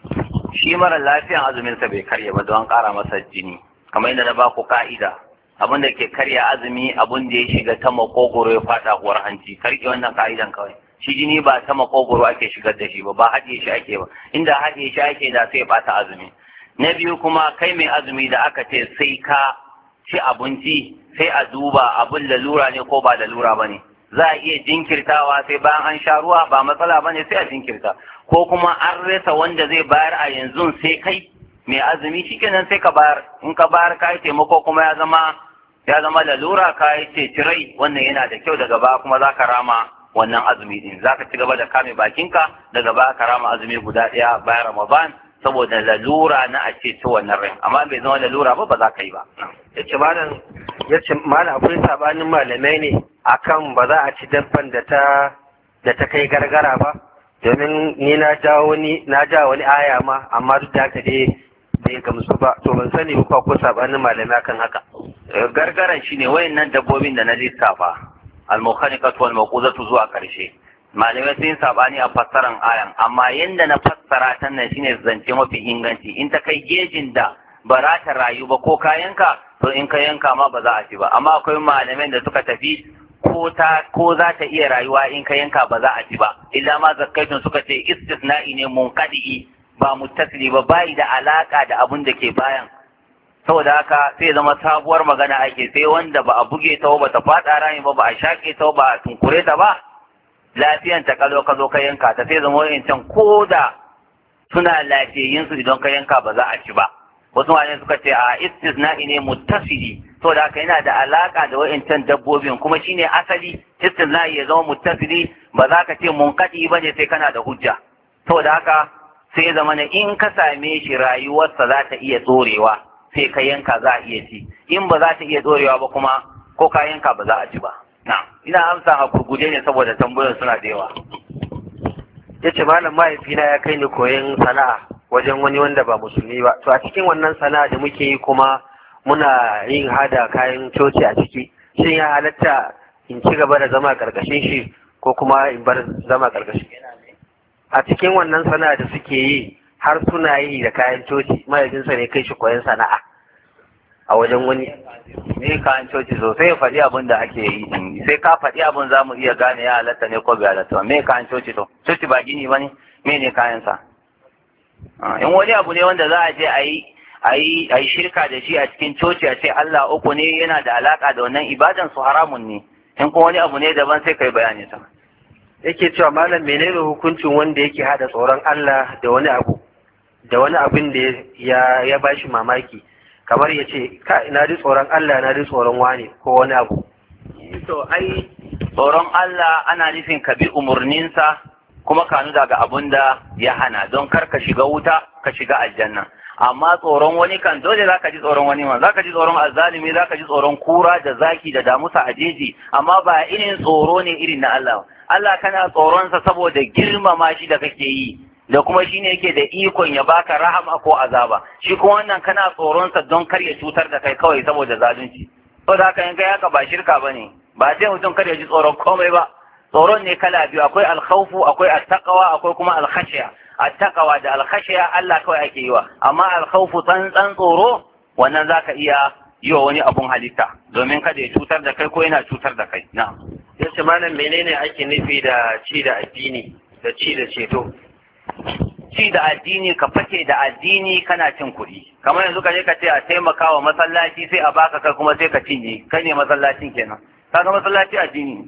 shi mara lafiyan azumin sa bai karya ba don kara masa jini kamar yadda na baku ka'ida abin da ke karya azumi abin da ya shiga ta makogoro ya fada uwar hanci karki wannan ka'idan kawai shi jini ba ta makogoro ake shigar da shi ba ba haɗe shi ake ba inda haɗe shi ake da sai bata azumi na biyu kuma kai mai azumi da aka ce sai ka ci abinci sai a duba abin lalura ne ko ba lalura ba ne za a iya jinkirtawa sai bayan an sha ruwa ba matsala ba ne sai a jinkirta ko kuma an rasa wanda zai bayar a yanzu sai kai mai azumi shikenan sai ka bayar in ka bayar ka yi taimako kuma ya zama ya zama lalura ka yi ce cirai wannan yana da kyau daga baya kuma za ka rama wannan azumi din za ka ci gaba da kame bakinka daga baya ka rama azumi guda ɗaya bayan ramadan saboda lalura na a ce ta wannan rai amma bai zama lalura ba ba za ka yi ba yace malam yace malam akwai sabanin malamai ne akan ba za a ci dabban da ta da ta kai gargara ba domin ni na jawo wani na jawo wani aya ma amma duk da haka dai bai gamsu ba to ban sani ba ko sabanin malamai akan haka gargaran shine wayannan dabbobin da na lissafa al-mukhaniqatu wal mawquzatu zuwa karshe malamai sun sabani a fassaran ayan amma yanda na fassara ta nan shine zance mafi inganci in ta kai gejin da ba za ta rayu ba ko kayanka to in ka yanka ma ba za a ci ba amma akwai malamai da suka tafi ko ta ko za ta iya rayuwa in ka yanka ba za a ci ba illa ma zakkaitun suka ce istisna'i ne munqadi ba muttasili ba bai da alaka da abun da ke bayan saboda haka sai zama sabuwar magana ake sai wanda ba a buge ta ba ta fada rami ba ba a shake ta ba a tunkure ta ba lafiyan ta kalo ka zo ka yanka ta sai zama wayancan ko da suna lafiyayyin su idan ka yanka ba za a ci ba wasu wani suka ce a istisna'i ne muttasili saboda haka yana da alaka da wayancan dabbobin kuma shine asali istisna'i ya zama muttasili ba za ka ce munkadi bane sai kana da hujja saboda haka sai zama ne in ka same shi rayuwarsa za ta iya tsorewa sai ka yanka za a iya ci, in ba za ta iya dorewa ba kuma ko ka yanka ba za a ci ba. Na ina amsa a gurguje ne saboda tambayoyin suna da yawa. Ya ce malam mahaifina ya kai ni koyon sana'a wajen wani wanda ba musulmi ba. To a cikin wannan sana'a da muke yi kuma muna yin hada kayan coci a ciki. Shin ya halatta in ci gaba da zama karkashin shi ko kuma in bar zama karkashin? A cikin wannan sana'a da suke yi har suna yi da kayan coci, mahaifinsa ne kai shi koyon sana'a a wajen wani. Me kayan coci sosai ya faɗi abin da ake yi din, sai ka faɗi abin za mu iya gane ya halatta ne ko bai halatta ba. Me kayan coci to? Coci ba gini ba ne? Me ne kayansa? In wani abu ne wanda za a je a yi a yi a yi shirka da shi a cikin coci a ce Allah uku ne yana da alaka da wannan ibadan su haramun ne. In kuma wani abu ne daban sai kai bayani sa. Yake cewa malam menene hukuncin wanda yake hada tsoron Allah da wani abu da wani abin da ya ya bashi mamaki, kamar ya ce ka ina ji tsoron Allah na ji tsoron wani ko wani abu. To ai tsoron Allah ana nufin ka bi umarninsa kuma ka nuna daga abun da ya hana don kar ka shiga wuta ka shiga aljanna. Amma tsoron wani kan dole zaka ji tsoron wani ma zaka ji tsoron azzalimi, zaka ji tsoron kura da zaki da damusa a jeji, amma ba irin tsoro ne irin na Allah. Allah kana tsoronsa saboda girmama shi da kake yi da kuma shine yake da ikon ya baka rahama ko azaba. Shi kuma wannan kana tsoronsa don kar ya cutar da kai kawai saboda zalunci. Saboda haka in kai haka ba shirka bane, ba sai mutum kar ya ji tsoron komai ba. Tsoron ne kala biyu, akwai alkhawfu, akwai attaqwa, akwai kuma alkhashiya. Attaqwa da alkhashiya Allah kawai ake yi wa, amma alkhawfu tsantsan tsoro wannan zaka iya yi wa wani abun halitta domin kada ya cutar da kai ko yana cutar da kai. Na'am. Yace malam menene ake nufi da ci da addini da ci da ceto? Ci da addini ka fake da addini kana cin kuɗi, kamar yanzu ka je ka ce a taimaka wa masallaci sai a baka kai kuma sai ka cinye, kai ne masallacin kenan. Kaga masallaci addini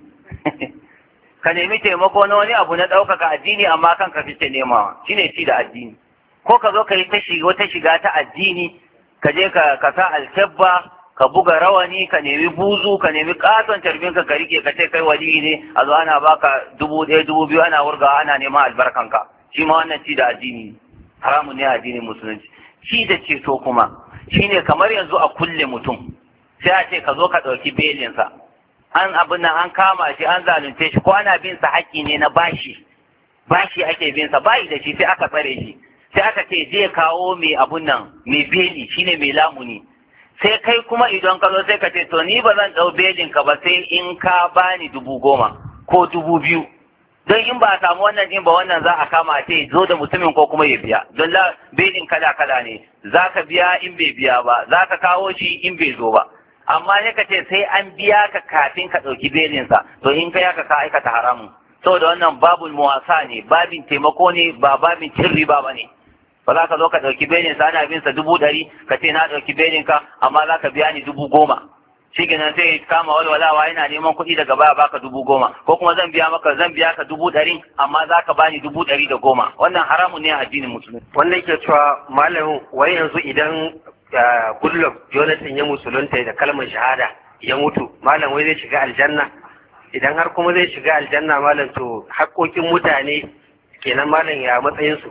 ka nemi taimako na wani abu na ɗaukaka addini amma kanka fice nemawa, shine ci da addini. Ko ka zo ka yi ta shiga wata shiga ta addini, ka je ka ka sa alkebba, ka buga rawani, ka nemi buzu, ka nemi katon tarbinka ka rike ka ce kai wali ne, a zo ana baka dubu ɗaya dubu biyu ana wurgawa ana neman albarkanka. Shi ma wannan ci da addini haramun ne addinin musulunci. Ci da ceto kuma shine kamar yanzu a kulle mutum sai a ce ka zo ka ɗauki belinsa, an abin nan an kama shi an zalunce shi ko ana bin sa haƙƙi ne na bashi, bashi ake bin sa bayi da shi sai aka tsare shi, sai aka ce zai kawo mai abun nan mai beli shine mai lamuni. Sai kai kuma idan ka zo sai ka ce to ni ba zan ɗau belin ka ba sai in ka bani dubu goma ko dubu biyu, don in ba a samu wannan din ba wannan za a kama ce zo da mutumin ko kuma ya biya, don la belin kala kala ne, za ka biya in bai biya ba, za ka kawo shi in bai zo ba, amma ne ka ce sai an biya ka kafin ka ɗauki belinsa, to in ka yaka ka aikata haramun, saboda wannan babul muwasa ne, babin taimako ne ba babin cin riba ba ne. Ba za ka zo ka ɗauki belinsa ana bin sa dubu ɗari ka ce na ɗauki belinka amma za ka biya ni dubu goma. Shi kenan sai kama walwalawa yana neman kuɗi daga baya baka dubu goma, ko kuma zan biya maka zan biya ka dubu ɗari amma za ka bani dubu ɗari da goma. Wannan haramun ne a addinin musulunci. Wannan ke cewa malamin wai yanzu idan Goodluck Jonathan ya musulunta da kalmar shahada ya mutu, malam wai zai shiga aljanna? Idan har kuma zai shiga aljanna malam to haƙƙoƙin mutane kenan malam ya matsayinsu?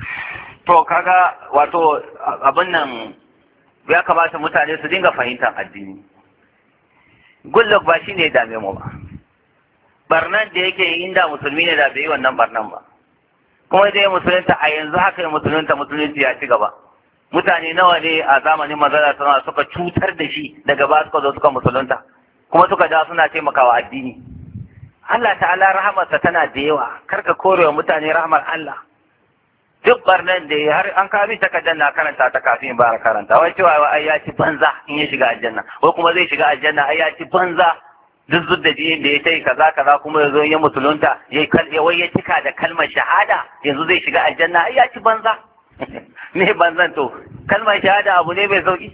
To kaga wato abin nan ya kamata mutane su dinga fahimtar addini. Goodluck ba shi ne dame mu ba, barnan da yake inda musulmi ne da bai yi wannan barnan ba, kuma dai musulunta a yanzu haka yi musulunta musulunci ya ci gaba. Mutane nawa ne a zamanin manzala suna suka cutar da shi daga ba suka zo suka musulunta kuma suka da suna taimakawa addini. Allah ta'ala rahamarsa tana da yawa, karka korewa mutane rahamar Allah. Duk barnan da har an kawo min takardar na karanta ta kafin ba karanta, wai cewa ai ya ci banza in ya shiga aljanna, ko kuma zai shiga aljanna ai ya ci banza duk zud da jini da ya tai kaza kaza kuma yazo ya musulunta ya kalli wai ya cika da kalmar shahada yanzu zai shiga aljanna ai ya ci banza. Me banzan to kalmar shahada abu ne bai sauki.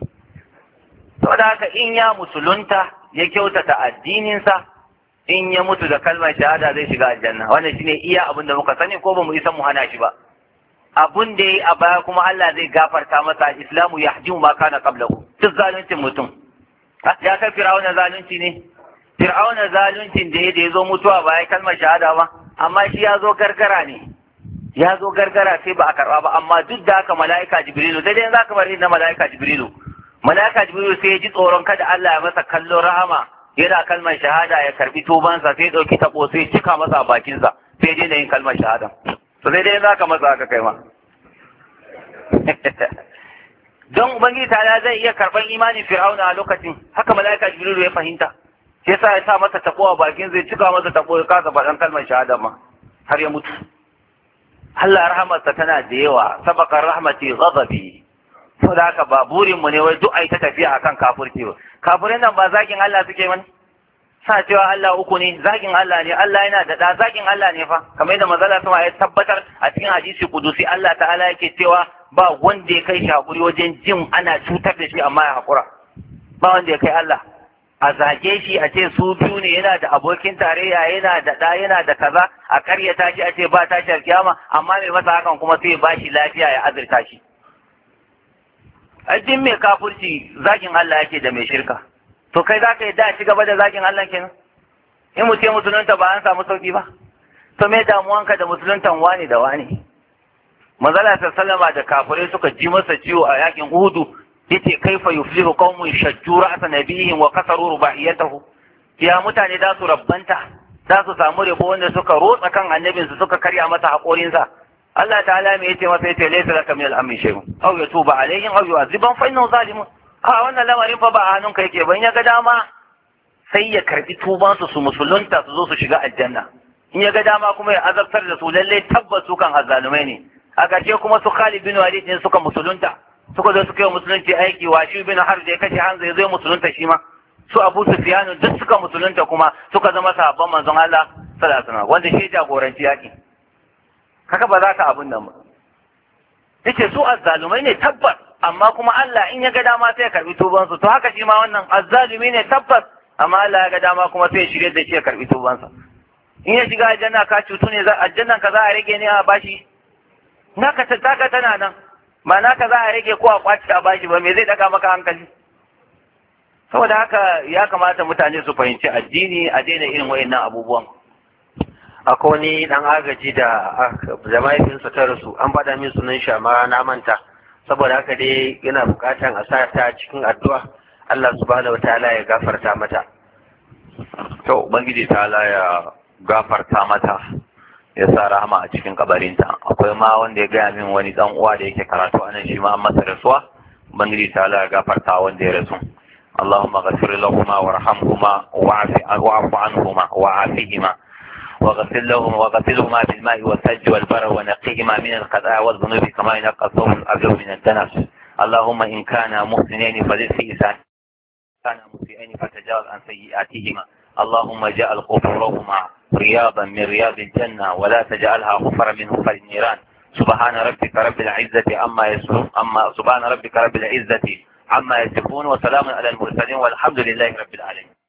To da haka in ya musulunta ya kyautata addininsa, in ya mutu da kalmar shahada zai shiga aljanna. Wannan shine iya abin da muka sani ko ba mu isa mu hana shi ba. Abun da ya yi a baya kuma Allah zai gafarta masa, Islamu ya hajji ma kana qablahu. Duk zaluncin mutum ya kai fir'auna zalunci ne, fir'auna zaluncin da ya da ya zo mutuwa ba ya kalmar shahada ba, amma shi ya zo gargara ne, ya zo gargara sai ba a karba ba, amma duk da haka mala'ika Jibrilu, sai dai za ka bar na mala'ika Jibrilu malaka jibril sai ya ji tsoron kada Allah ya masa kallon rahama yana kalmar shahada ya karbi tubansa sai ya dauki tabo sai ya cika masa a bakinsa sai ya daina yin kalmar shahada to sai dai zaka masa haka kai ma don ubangiji ta zai iya karban imanin fir'auna a lokacin haka malaka jibril ya fahimta sai sa ya sa masa tabo a bakin zai cika masa tabo ya kasa faɗan kalmar shahada ma har ya mutu Allah rahmarsa tana da yawa sabaqar rahmati ghadabi to da haka ba burin mu ne wai duk ai ta tafiya akan kafirci ba kafirin nan ba zakin Allah suke mani sa cewa Allah uku ne zakin Allah ne Allah yana da da zakin Allah ne fa kamar yadda manzala sama ya tabbatar a cikin hadisi kudusi Allah ta'ala yake cewa ba wanda ya kai shi hakuri wajen jin ana cutar da shi amma ya hakura ba wanda ya kai Allah a zage shi a ce su biyu ne yana da abokin tarayya yana da ɗa yana da kaza a karyata shi a ce ba tashi alkiyama amma mai masa hakan kuma sai ba shi lafiya ya azurta shi ajin mai kafurci zagin Allah yake da mai shirka to kai za ka yi da ci gaba da zagin Allah kenan in mutum musulunta ba an samu sauki ba to me damuwanka da musuluntan wani da wani manzala sallama da kafirai suka ji masa ciwo a yakin Uhudu yace kaifa yuflihu qaumun shajju ra'sa nabiyihim wa kasaru ruba'iyatahu ya mutane da su rabbanta za su samu rabo wanda suka rotsa kan annabin su suka karya masa hakorin sa Allah ta'ala me yace masa yace laysa laka min al-amri shay'un aw yatuba alaihim aw yu'adhibuhum fa innahu zalimun a wannan lamarin fa ba a hannunka yake ban ya ga dama sai ya karbi tuban su su musulunta su zo su shiga aljanna in ya ga dama kuma ya azabtar da su lalle tabbas su kan azzalumai ne a ƙarshe kuma su Khalid bin Walid ne suka musulunta suka zo suka yi musulunci aiki wa shi bin har da ya kashe Hamza ya zo musulunta shi ma su Abu Sufyan duk suka musulunta kuma suka zama sahabban manzon Allah sallallahu alaihi wasallam wanda shi jagoranci yaki kaka ba za ka abun nan ba yace su azzalumai ne tabbas amma kuma Allah in ya ga dama sai ya karbi tuban su to haka shi ma wannan azzalumi ne tabbas amma Allah ya ga dama kuma sai ya shirye da shi ya karbi tuban sa in ya shiga aljanna ka cutu ne aljannan ka za a rage ne a bashi naka ta taka tana nan ba naka za a rage ko a kwaci a bashi ba me zai daga maka hankali saboda haka ya kamata mutane su fahimci addini a daina irin wayannan abubuwan akwai wani dan agaji da da mahaifinsa ta rasu an faɗa min sunan shi amma na manta saboda haka dai yana buƙatan a sa ta cikin addu'a Allah subhanahu wataala ya gafarta mata to ubangiji ta'ala ya gafarta mata ya sa rahama a cikin kabarinta akwai ma wanda ya gaya min wani dan uwa da yake karatu a nan shi ma an masa rasuwa ubangiji ta'ala ya gafarta wanda ya rasu اللهم اغفر لهما وارحمهما واعف عنهما وعافهما واغفر لهم واغسلهما بالماء والثلج والبر ونقهما من الخطايا والذنوب كما ينقى الثوب الابيض من الدنس اللهم ان كانا محسنين فزد في إحسانهما كان مسيئين فتجاوز عن سيئاتهما اللهم اجعل قبورهما رياضا من رياض الجنة ولا تجعلها غفرا من غفر النيران سبحان ربك رب العزة عما يصفون أما سبحان ربك رب العزة عما يصفون وسلام على المرسلين والحمد لله رب العالمين.